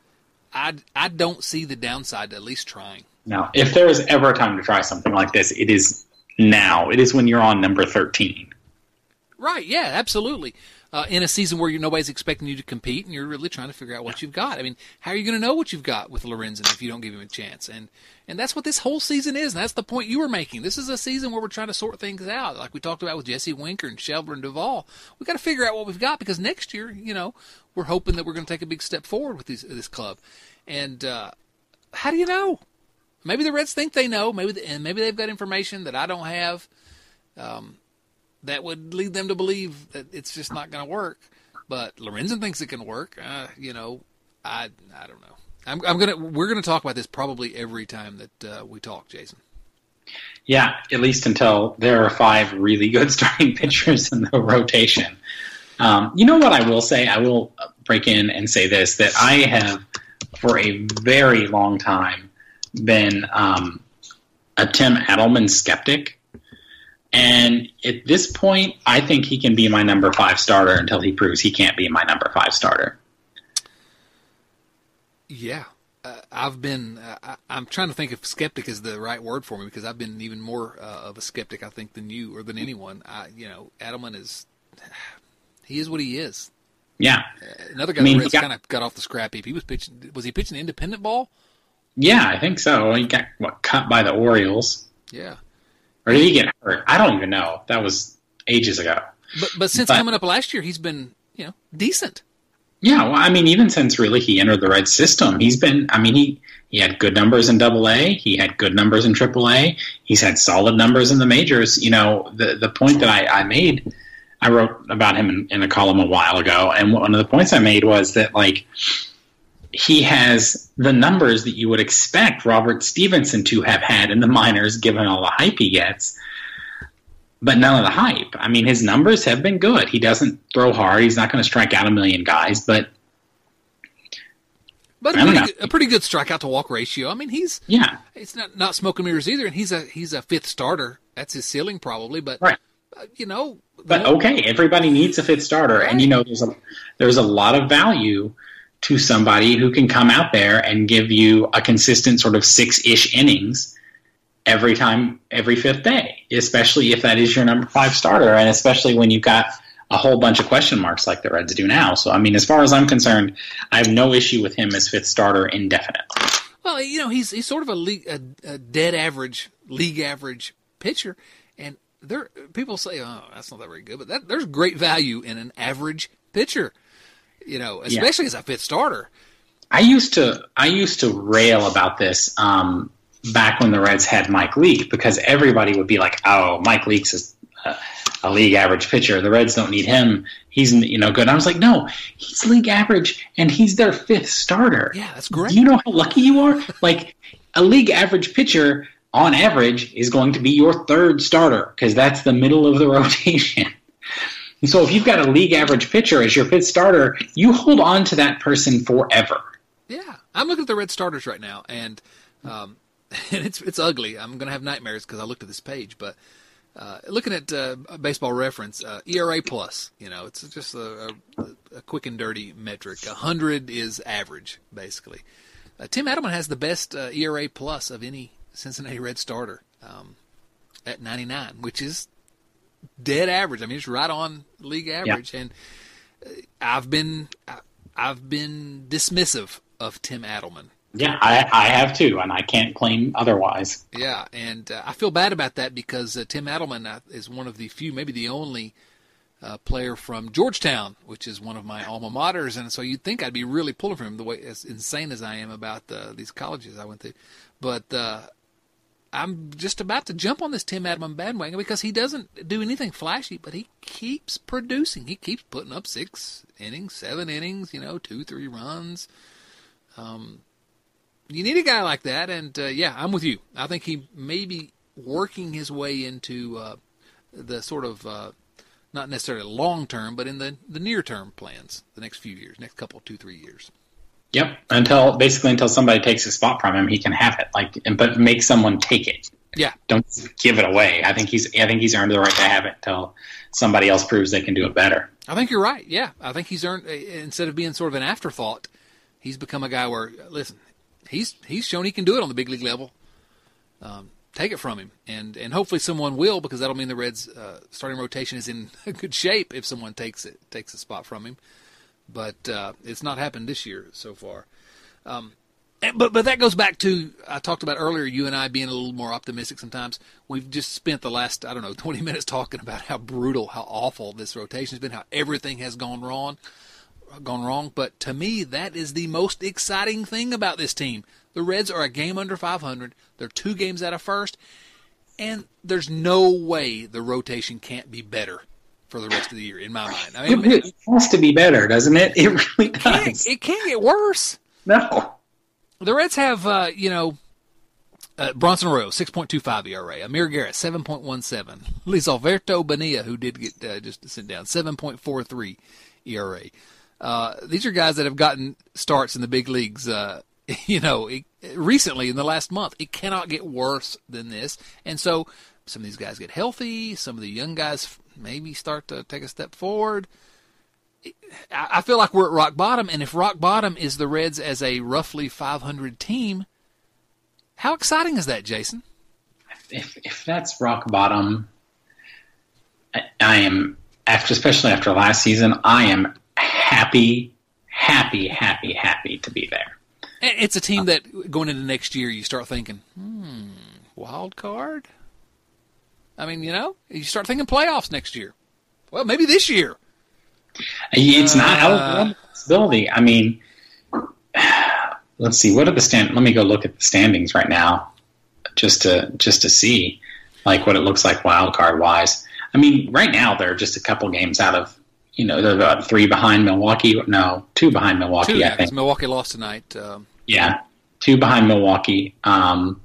I I don't see the downside to at least trying. No, if there is ever a time to try something like this, it is now. It is when you're on number thirteen. Right? Yeah, absolutely. Uh, in a season where you, nobody's expecting you to compete and you're really trying to figure out what you've got. I mean, how are you going to know what you've got with Lorenzen if you don't give him a chance? And and that's what this whole season is, and that's the point you were making. This is a season where we're trying to sort things out, like we talked about with Jesse Winker and Shelver and Duvall. We've got to figure out what we've got because next year, you know, we're hoping that we're going to take a big step forward with these, this club. And uh, how do you know? Maybe the Reds think they know, maybe the, and maybe they've got information that I don't have um, that would lead them to believe that it's just not going to work. But Lorenzen thinks it can work. Uh, you know, I I don't know. I'm, I'm gonna we're gonna talk about this probably every time that uh, we talk, Jason. Yeah, at least until there are five really good starting pitchers in the rotation. Um, you know what I will say? I will break in and say this: that I have, for a very long time, been um, a Tim Adelman skeptic. And at this point, I think he can be my number five starter until he proves he can't be my number five starter. Yeah. Uh, I've been, uh, I, I'm trying to think if skeptic is the right word for me because I've been even more uh, of a skeptic, I think, than you or than anyone. I, you know, Adelman is, he is what he is. Yeah. Uh, another guy I mean, that got, kind of got off the scrap heap. He was pitching, was he pitching independent ball? Yeah, I think so. He got, what, cut by the Orioles. Yeah. Or did he get hurt? I don't even know. That was ages ago. But but since but, coming up last year, he's been, you know, decent. Yeah, well, I mean, even since really he entered the Red system, he's been, I mean, he, he had good numbers in Double A. He had good numbers in Triple A. He's had solid numbers in the majors. You know, the the point that I, I made, I wrote about him in, in a column a while ago, and one of the points I made was that, like, he has the numbers that you would expect Robert Stevenson to have had in the minors, given all the hype he gets, but none of the hype. I mean, his numbers have been good. He doesn't throw hard. He's not going to strike out a million guys, but but a pretty, good, a pretty good strikeout to walk ratio. I mean, he's yeah, it's not not smoke and mirrors either, and he's a he's a fifth starter. That's his ceiling probably, but right. uh, you know, but okay, everybody needs a fifth starter, right. And you know, there's a there's a lot of value to somebody who can come out there and give you a consistent sort of six-ish innings every time, every fifth day, especially if that is your number five starter, and especially when you've got a whole bunch of question marks like the Reds do now. So, I mean, as far as I'm concerned, I have no issue with him as fifth starter indefinitely. Well, you know, he's he's sort of a, league, a, a dead average, league average pitcher, and there people say, oh, that's not that very good, but that, there's great value in an average pitcher, you know, especially yeah. as a fifth starter. I used to I used to rail about this um, back when the Reds had Mike Leake, because everybody would be like, oh, Mike Leake's is uh, a league average pitcher. The Reds don't need him. He's, you know, good. And I was like, no, he's league average, and he's their fifth starter. Yeah, that's great. Do you know how lucky you are? Like, a league average pitcher, on average, is going to be your third starter, because that's the middle of the rotation. And so if you've got a league average pitcher as your fifth starter, you hold on to that person forever. Yeah, I'm looking at the Red starters right now, and um, and it's it's ugly. I'm going to have nightmares because I looked at this page, but uh, looking at uh, Baseball Reference, uh, E R A plus, you know, it's just a, a, a quick and dirty metric. one hundred is average, basically. Uh, Tim Adelman has the best uh, E R A plus of any Cincinnati Red starter um, at ninety-nine, which is dead average. I mean, it's right on league average. Yeah. And uh, I've been I've been dismissive of Tim Adelman. Yeah, I, I have too, and I can't claim otherwise. Yeah, and uh, I feel bad about that because uh, Tim Adelman uh, is one of the few, maybe the only uh, player from Georgetown, which is one of my alma maters, and so you'd think I'd be really pulling for him, the way as insane as I am about uh, these colleges I went to. But uh, I'm just about to jump on this Tim Adelman bandwagon because he doesn't do anything flashy, but he keeps producing. He keeps putting up six innings, seven innings, you know, two, three runs. Um, you need a guy like that, and uh, yeah, I'm with you. I think he may be working his way into uh, the sort of, uh, not necessarily long-term, but in the, the near-term plans, the next few years, next couple, two, three years. Yep, until basically until somebody takes his spot from him, he can have it. Like, but make someone take it. Yeah, don't give it away. I think he's I think he's earned the right to have it until somebody else proves they can do it better. I think you're right. Yeah, I think he's earned, instead of being sort of an afterthought, he's become a guy where, listen, he's he's shown he can do it on the big league level. Um, take it from him, and and hopefully someone will, because that'll mean the Reds' uh, starting rotation is in good shape if someone takes it takes a spot from him. But uh, it's not happened this year so far. Um, and, but but that goes back to, I talked about earlier, you and I being a little more optimistic sometimes. We've just spent the last, I don't know, twenty minutes talking about how brutal, how awful this rotation has been, how everything has gone wrong. gone wrong. But to me, that is the most exciting thing about this team. The Reds are a game under five hundred. They're two games out of first. And there's no way the rotation can't be better for the rest of the year, in my mind. I mean, it has to be better, doesn't it? It really it does. Can't, it can't get worse. No. The Reds have, uh, you know, uh, Bronson Arroyo, six point two five E R A. Amir Garrett, seven point one seven. Luis Alberto Bonilla, who did get uh, just sent down, seven point four three E R A. Uh, these are guys that have gotten starts in the big leagues, uh, you know, it, recently in the last month. It cannot get worse than this. And so some of these guys get healthy. Some of the young guys maybe start to take a step forward. I feel like we're at rock bottom, and if rock bottom is the Reds as a roughly five hundred team, how exciting is that, Jason? If if that's rock bottom, I, I am, after especially after last season, I am happy, happy, happy, happy to be there. It's a team that going into next year, you start thinking, hmm, wild card? I mean, you know, you start thinking playoffs next year. Well, maybe this year. It's not out of the possibility. I mean, let's see. What are the stand? Let me go look at the standings right now, just to just to see like what it looks like wild card wise. I mean, right now they're just a couple games out of, you know, they're about three behind Milwaukee. No, two behind Milwaukee. Two, yeah, I think Milwaukee lost tonight. Um, yeah, two behind Milwaukee. Um,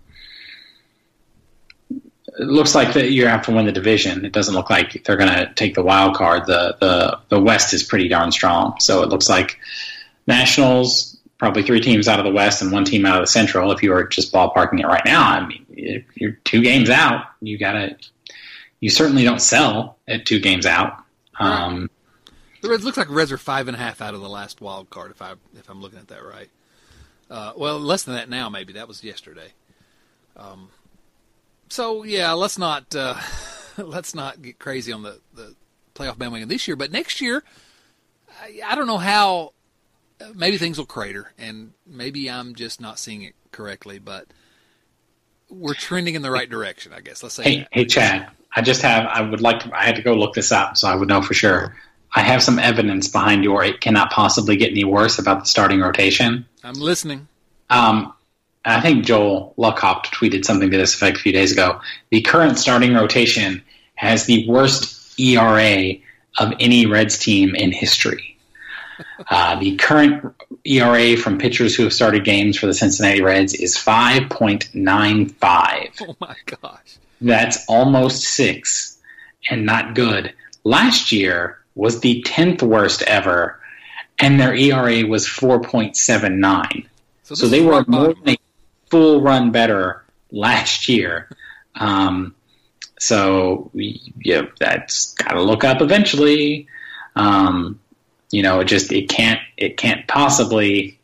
It looks like that you have to win the division. It doesn't look like they're going to take the wild card. The, the the West is pretty darn strong. So it looks like Nationals, probably three teams out of the West and one team out of the Central. If you were just ballparking it right now, I mean, if you're two games out, you got to. You certainly don't sell at two games out. Um, The Reds looks like the Reds are five and a half out of the last wild card. If I if I'm looking at that right. Uh, well, less than that now. Maybe that was yesterday. Um. So yeah, let's not uh, let's not get crazy on the, the playoff bandwagon this year. But next year, I, I don't know how. Maybe things will crater, and maybe I'm just not seeing it correctly. But we're trending in the right direction, I guess. Let's say. Hey, that. hey, Chad. I just have. I would like to. I had to go look this up, so I would know for sure. I have some evidence behind your "it cannot possibly get any worse" about the starting rotation. I'm listening. Um, I think Joel Luckhaupt tweeted something to this effect a few days ago. The current starting rotation has the worst E R A of any Reds team in history. Uh, the current E R A from pitchers who have started games for the Cincinnati Reds is five point nine five. Oh, my gosh. That's almost six and not good. Last year was the tenth worst ever, and their E R A was four point seven nine. So, so they were more than a full run better last year. Um, so, yeah, that's got to look up eventually. Um, you know, it just, it can't, it can't possibly,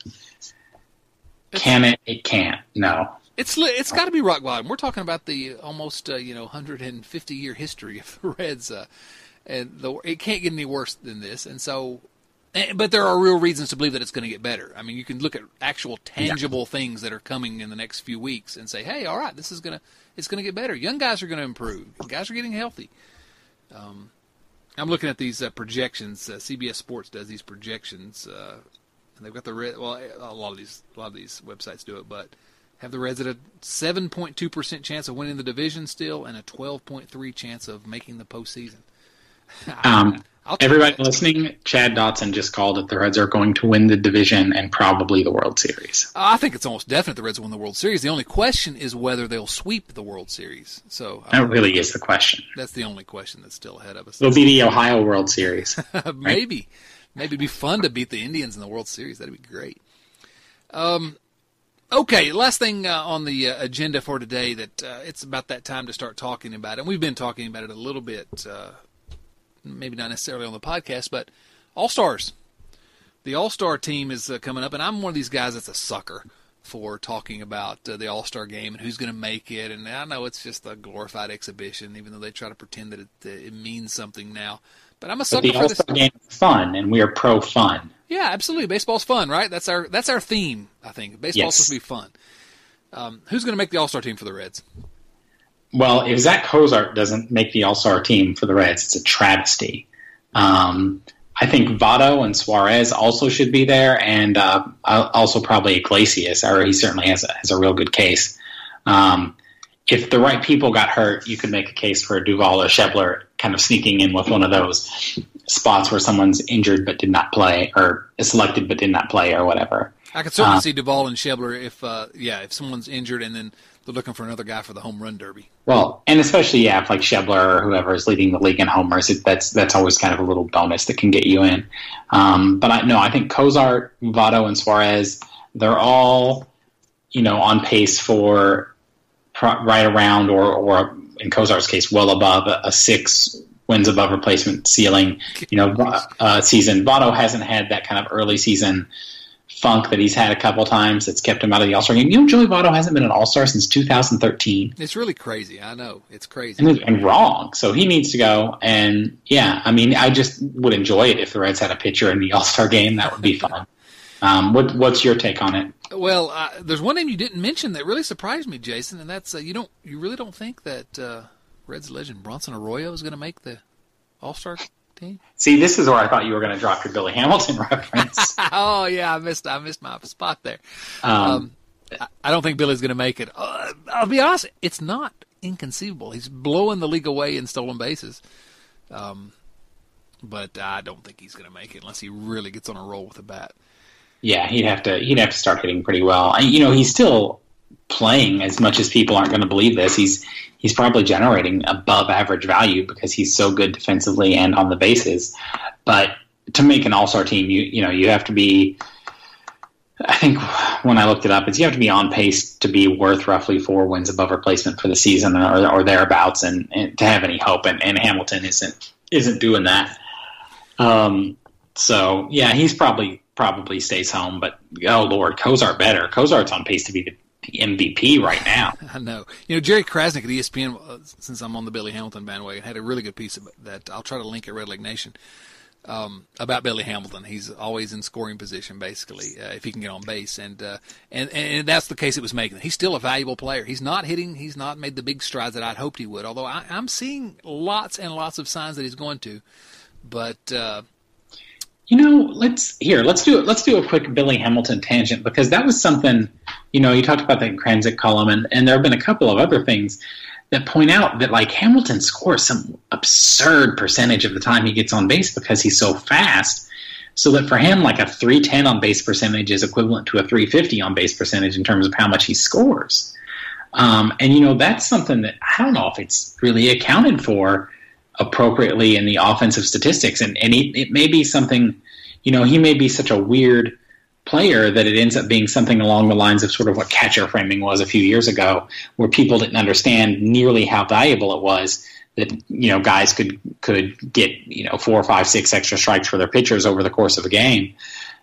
can it? It can't, no. It's it's got to be rock bottom. We're talking about the almost, uh, you know, one hundred fifty year history of the Reds, uh, and the, it can't get any worse than this. And so, but there are real reasons to believe that it's going to get better. I mean, you can look at actual tangible yeah. things that are coming in the next few weeks and say, hey, all right, this is going to, it's going to get better. Young guys are going to improve. Guys are getting healthy. Um, I'm looking at these uh, projections. Uh, C B S Sports does these projections, uh, and they've got the red. Well, a lot of these, a lot of these websites do it, but have the Reds at a seven point two percent chance of winning the division still, and a twelve point three chance of making the postseason. Um, everybody listening, Chad Dotson just called it. The Reds are going to win the division and probably the World Series. I think it's almost definite the Reds will win the World Series. The only question is whether they'll sweep the World Series. So that um, really is the question. That's the only question that's still ahead of us. It'll be the Ohio World Series. Maybe. Right? Maybe it'd be fun to beat the Indians in the World Series. That'd be great. Um. Okay, last thing uh, on the uh, agenda for today that uh, it's about that time to start talking about it. And we've been talking about it a little bit, uh, maybe not necessarily on the podcast, but All-Stars. The All-Star team is uh, coming up, and I'm one of these guys that's a sucker for talking about uh, the All-Star game and who's going to make it. And I know it's just a glorified exhibition, even though they try to pretend that it, uh, it means something now. But I'm a sucker but the for this. All-Star game is fun, and we are pro-fun. Yeah, absolutely. Baseball's fun, right? That's our that's our theme, I think. Baseball's yes. supposed to be fun. Um, who's going to make the All-Star team for the Reds? Well, if Zach Cozart doesn't make the All-Star team for the Reds, it's a travesty. Um, I think Votto and Suarez also should be there, and uh, also probably Iglesias, or he certainly has a, has a real good case. Um, if the right people got hurt, you could make a case for Duvall or Schebler kind of sneaking in with one of those spots where someone's injured but did not play, or is selected but did not play, or whatever. I could certainly um, see Duvall and Schebler if, uh, yeah, if someone's injured and then they're looking for another guy for the home run derby. Well, and especially yeah, if like Schebler or whoever is leading the league in homers, it, that's that's always kind of a little bonus that can get you in. Um, but I no, I think Cozart, Votto, and Suarez, they're all you know on pace for pro- right around or or in Cozart's case, well above a, a six wins above replacement ceiling. You know, uh, season. Votto hasn't had that kind of early season funk that he's had a couple times that's kept him out of the All-Star game. You know, Joey Votto hasn't been an All-Star since two thousand thirteen. It's really crazy. I know. It's crazy. And, and wrong. So he needs to go. And, yeah, I mean, I just would enjoy it if the Reds had a pitcher in the All-Star game. That would be fun. um, what, what's your take on it? Well, uh, there's one name you didn't mention that really surprised me, Jason, and that's uh, you don't you really don't think that uh, Reds legend Bronson Arroyo is going to make the All-Star team? See, this is where I thought you were going to drop your Billy Hamilton reference. Oh yeah, I missed I missed my spot there. Um, um, I, I don't think Billy's going to make it. Uh, I'll be honest, it's not inconceivable. He's blowing the league away in stolen bases, um, but I don't think he's going to make it unless he really gets on a roll with a bat. Yeah, he'd have to he'd have to start hitting pretty well. And, you know, he's still playing as much as people aren't going to believe this. He's he's probably generating above average value because he's so good defensively and on the bases. But to make an all-star team, you you know, you have to be, I think when I looked it up, it's you have to be on pace to be worth roughly four wins above replacement for the season or, or thereabouts and, and to have any hope. And, and Hamilton isn't isn't doing that. Um, So yeah, he's probably probably stays home. But oh Lord, Cozart better. Cozart's on pace to be the, the M V P right now. I know. You know, Jerry Krasnick at E S P N, uh, since I'm on the Billy Hamilton bandwagon, had a really good piece of that. I'll try to link at Red Leg Nation. Um, about Billy Hamilton. He's always in scoring position, basically, uh, if he can get on base. And, uh, and and that's the case it was making. He's still a valuable player. He's not hitting. He's not made the big strides that I'd hoped he would, although I, I'm seeing lots and lots of signs that he's going to. But, uh, you know, let's here, let's do it. Let's do a quick Billy Hamilton tangent, because that was something, you know, you talked about the Kranzik column, and, and there have been a couple of other things that point out that, like, Hamilton scores some absurd percentage of the time he gets on base because he's so fast. So that for him, like, a three ten on base percentage is equivalent to a three fifty on base percentage in terms of how much he scores. Um, and, you know, that's something that I don't know if it's really accounted for appropriately in the offensive statistics. And, and it, it may be something, you know, he may be such a weird player that it ends up being something along the lines of sort of what catcher framing was a few years ago, where people didn't understand nearly how valuable it was that, you know, guys could could get, you know, four, five, six extra strikes for their pitchers over the course of a game.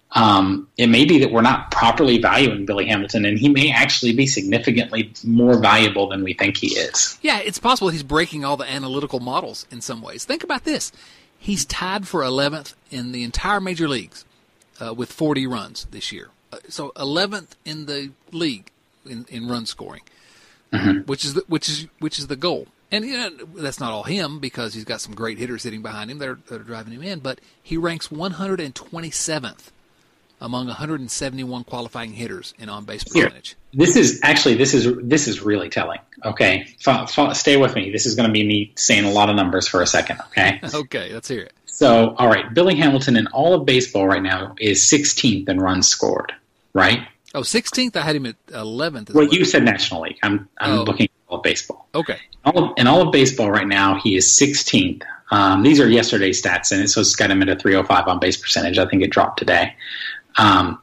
Um, it may be that we're not properly valuing Billy Hamilton, and he may actually be significantly more valuable than we think he is. Yeah, it's possible he's breaking all the analytical models in some ways. Think about this. He's tied for eleventh in the entire major leagues. Uh, with forty runs this year. Uh, so eleventh in the league in, in run scoring, mm-hmm. which is the, which is which is the goal. And you know, that's not all him, because he's got some great hitters sitting behind him that are, that are driving him in, but he ranks one hundred twenty-seventh among one hundred seventy-one qualifying hitters in on-base percentage. Here, this is actually this is this is really telling. Okay, f- f- stay with me. This is going to be me saying a lot of numbers for a second, okay? Okay, let's hear it. So, all right, Billy Hamilton in all of baseball right now is sixteenth in runs scored, right? Oh, sixteenth? I had him at eleventh. Well, well, you said National League. I'm I'm oh. looking at all of baseball. Okay. All of, in all of baseball right now, he is sixteenth. Um, these are yesterday's stats, and so it's got him at a three oh five on base percentage. I think it dropped today. Um,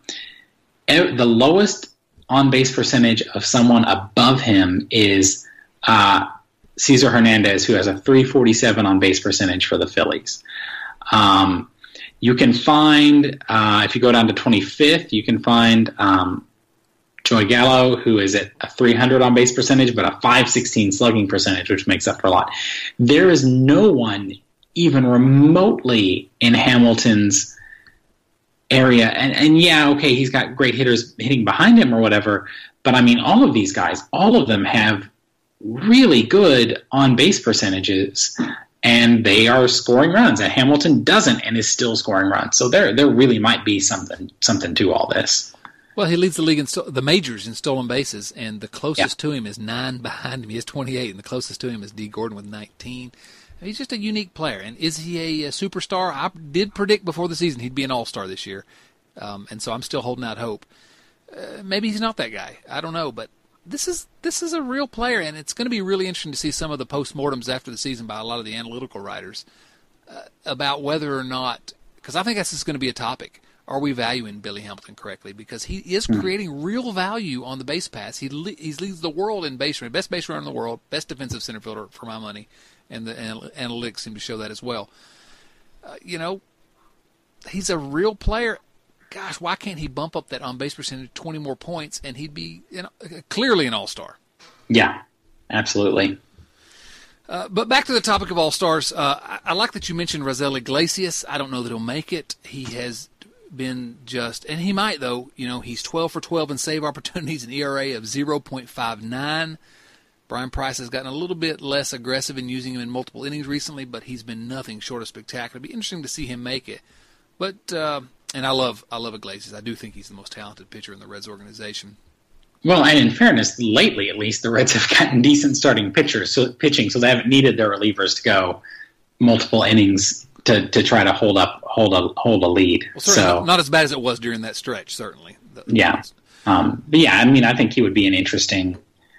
the lowest on base percentage of someone above him is uh, Cesar Hernandez, who has a three forty-seven on base percentage for the Phillies. Um, you can find, uh, if you go down to twenty-fifth, you can find um, Joey Gallo, who is at a three hundred on base percentage, but a five sixteen slugging percentage, which makes up for a lot. There is no one even remotely in Hamilton's area. And, and yeah, okay, he's got great hitters hitting behind him or whatever, but I mean, all of these guys, all of them have really good on base percentages. And they are scoring runs, and Hamilton doesn't, and is still scoring runs. So there, there really might be something, something to all this. Well, he leads the league in sto- the majors in stolen bases, and the closest yeah. to him is nine behind him. He has twenty-eight, and the closest to him is D. Gordon with nineteen. He's just a unique player. And is he a, a superstar? I did predict before the season he'd be an all-star this year, um, and so I'm still holding out hope. Uh, maybe he's not that guy. I don't know, but This is this is a real player, and it's going to be really interesting to see some of the postmortems after the season by a lot of the analytical writers uh, about whether or not, because I think this is going to be a topic, are we valuing Billy Hamilton correctly? Because he is creating real value on the base pass. He le- he leads the world in base running, best base runner in the world, best defensive center fielder for my money, and the anal- analytics seem to show that as well. Uh, you know, he's a real player. Gosh, why can't he bump up that on-base percentage twenty more points, and he'd be you know, clearly an all-star? Yeah, absolutely. Uh, but back to the topic of all-stars, uh, I, I like that you mentioned Raisel Iglesias. I don't know that he'll make it. He has been just, and he might, though. You know, he's twelve for twelve in save opportunities, an E R A of zero point five nine. Brian Price has gotten a little bit less aggressive in using him in multiple innings recently, but he's been nothing short of spectacular. It'd be interesting to see him make it. But... Uh, And I love I love Iglesias. I do think he's the most talented pitcher in the Reds organization. Well, and in fairness, lately at least, the Reds have gotten decent starting pitchers, so pitching, so they haven't needed their relievers to go multiple innings to, to try to hold up hold a hold a lead. Well, so not as bad as it was during that stretch, certainly. Yeah, um, but yeah, I mean, I think he would be an interesting.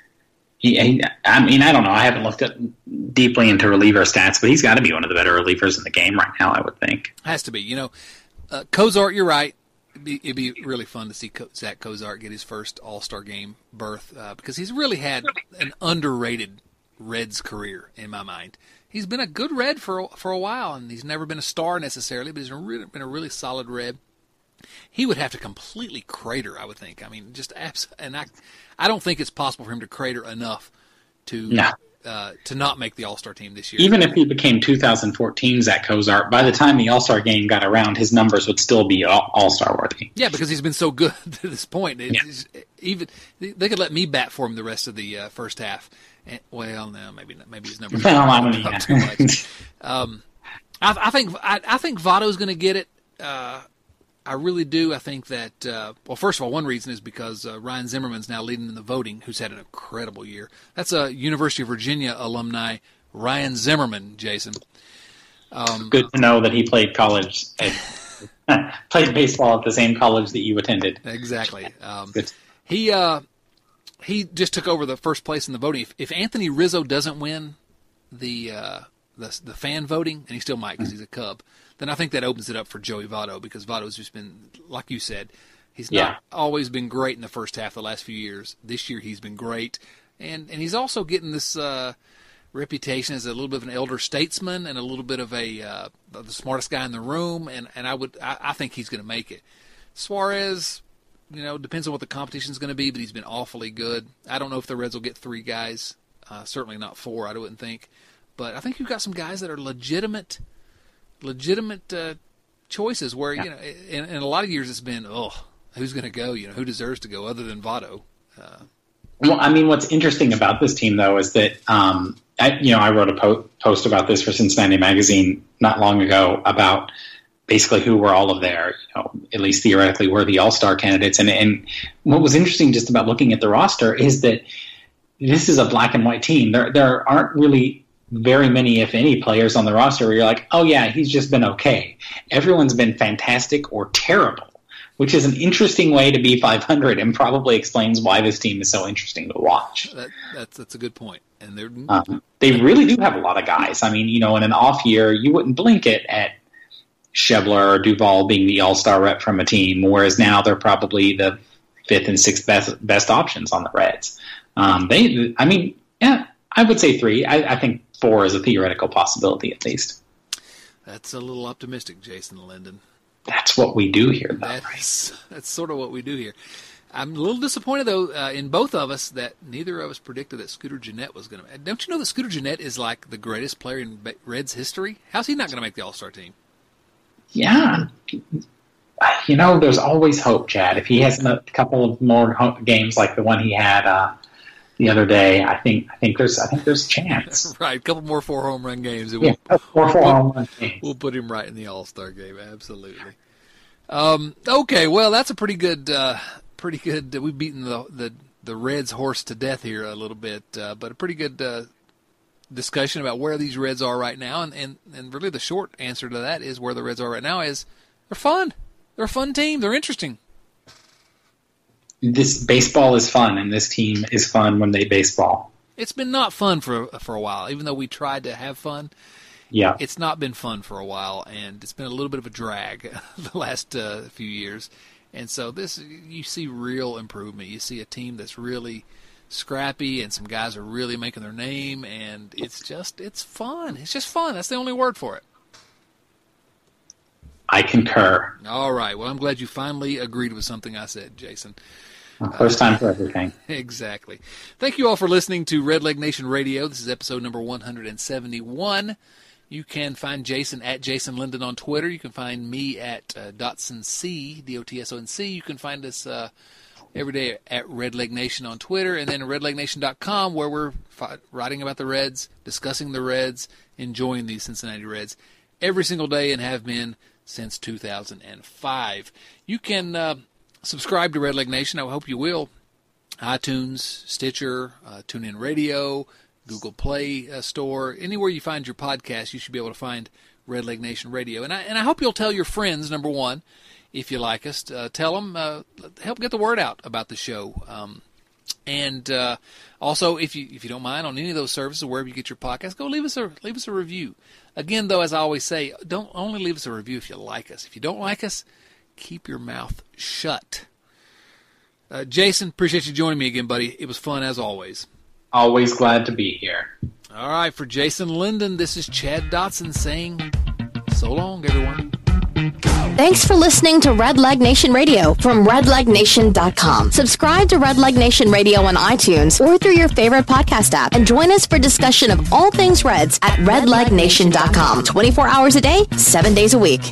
He, he, I mean, I don't know. I haven't looked at deeply into reliever stats, but he's got to be one of the better relievers in the game right now, I would think. Has to be, you know. Uh, Cozart, you're right. It'd be, it'd be really fun to see Co- Zach Cozart get his first All-Star game berth uh, because he's really had an underrated Reds career in my mind. He's been a good Red for for a while, and he's never been a star necessarily, but he's really, been a really solid Red. He would have to completely crater, I would think. I mean, just abs- and I, I don't think it's possible for him to crater enough to no. uh, to not make the All-Star team this year. Even if he became two thousand fourteen Zach Cozart, by the time the All-Star game got around, his numbers would still be All-Star worthy. Yeah, because he's been so good to this point. It, yeah. Even they could let me bat for him the rest of the uh, first half. And, well, no, maybe not, maybe his numbers well, are I too much. Um, I, I think I, I think Votto's going to get it. Uh, I really do. I think that, uh, well, first of all, one reason is because uh, Ryan Zimmerman's now leading in the voting, who's had an incredible year. That's a University of Virginia alumni, Ryan Zimmerman, Jason. Um, Good to know that he played college, at, played baseball at the same college that you attended. Exactly. Um, Good. He uh, he just took over the first place in the voting. If, if Anthony Rizzo doesn't win the uh, the, the fan voting, and he still might because he's a Cub, then I think that opens it up for Joey Votto, because Votto's just been, like you said, he's not yeah. always been great in the first half the last few years. This year he's been great, and and he's also getting this uh, reputation as a little bit of an elder statesman and a little bit of a uh, the smartest guy in the room, and, and I would I, I think he's going to make it. Suarez, you know, depends on what the competition's going to be, but he's been awfully good. I don't know if the Reds will get three guys, uh, certainly not four, I wouldn't think, but I think you've got some guys that are legitimate. legitimate uh, choices where, yeah. you know, in, in a lot of years it's been, oh, who's going to go? You know, who deserves to go other than Votto? Uh, well, I mean, what's interesting about this team, though, is that, um, I, you know, I wrote a po- post about this for Cincinnati Magazine not long ago about basically who were all of their, you know, at least theoretically worthy All-Star candidates. And, and what was interesting just about looking at the roster is that this is a black and white team. There, there aren't really very many, if any, players on the roster where you're like, oh, yeah, he's just been okay. Everyone's been fantastic or terrible, which is an interesting way to be five hundred and probably explains why this team is so interesting to watch. That, that's that's a good point. And they're um, they really do have a lot of guys. I mean, you know, in an off year, you wouldn't blink it at Schebler or Duvall being the all-star rep from a team, whereas now they're probably the fifth and sixth best best options on the Reds. Um, they, I mean, yeah, I would say three. I, I think four is a theoretical possibility, at least. That's a little optimistic, Jason Linden. That's what we do here, though, that's, right? That's sort of what we do here. I'm a little disappointed, though, uh, in both of us that neither of us predicted that Scooter Gennett was going to. Don't you know that Scooter Gennett is like the greatest player in Reds history? How's he not going to make the All-Star team? Yeah. You know, there's always hope, Chad. If he has a couple of more games like the one he had uh, the other day, I think I think there's I think there's a chance. Right, a couple more four home run games. Yeah, we'll, four four we'll, home run games. We'll put him right in the All-Star game. Absolutely. Um, okay, well, that's a pretty good. Uh, pretty good. Uh, we've beaten the, the the Reds horse to death here a little bit, uh, but a pretty good uh, discussion about where these Reds are right now, and, and and really the short answer to that is where the Reds are right now is they're fun. They're a fun team. They're interesting. This baseball is fun, and this team is fun when they baseball. It's been not fun for for a while, even though we tried to have fun. Yeah, it's not been fun for a while, and it's been a little bit of a drag the last uh, few years. And so this, you see real improvement. You see a team that's really scrappy, and some guys are really making their name, and it's just it's fun. It's just fun. That's the only word for it. I concur. All right. Well, I'm glad you finally agreed with something I said, Jason. First time for everything. Exactly. Thank you all for listening to Red Leg Nation Radio. This is episode number one hundred seventy-one. You can find Jason at Jason Linden on Twitter. You can find me at uh, DotsonC, D O T S O N C. You can find us uh, every day at Red Leg Nation on Twitter, and then at red leg nation dot com, where we're fi- writing about the Reds, discussing the Reds, enjoying these Cincinnati Reds every single day, and have been since two thousand five. You can uh, subscribe to Red Leg Nation. I hope you will. iTunes, Stitcher, uh, TuneIn Radio, Google Play uh, Store, anywhere you find your podcast, you should be able to find Red Leg Nation Radio. And I and I hope you'll tell your friends, number one, if you like us, uh, tell them, uh, help get the word out about the show. Um, and uh, also, if you if you don't mind, on any of those services, wherever you get your podcast, go leave us a leave us a review. Again, though, as I always say, don't only leave us a review if you like us. If you don't like us, keep your mouth shut. Uh, Jason, appreciate you joining me again, buddy. It was fun as always. Always glad to be here. All right, for Jason Linden, this is Chad Dotson saying so long, everyone. Thanks for listening to Red Leg Nation Radio from red leg nation dot com. Subscribe to Red Leg Nation Radio on iTunes or through your favorite podcast app and join us for discussion of all things Reds at red leg nation dot com. twenty-four hours a day, seven days a week.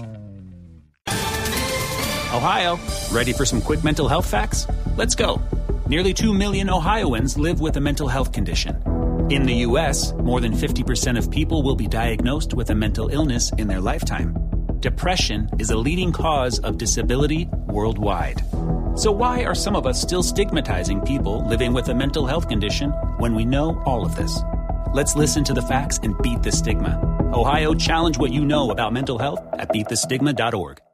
Ohio, ready for some quick mental health facts? Let's go. Nearly two million Ohioans live with a mental health condition. In the U S, more than fifty percent of people will be diagnosed with a mental illness in their lifetime. Depression is a leading cause of disability worldwide. So why are some of us still stigmatizing people living with a mental health condition when we know all of this? Let's listen to the facts and beat the stigma. Ohio, challenge what you know about mental health at beat the stigma dot org.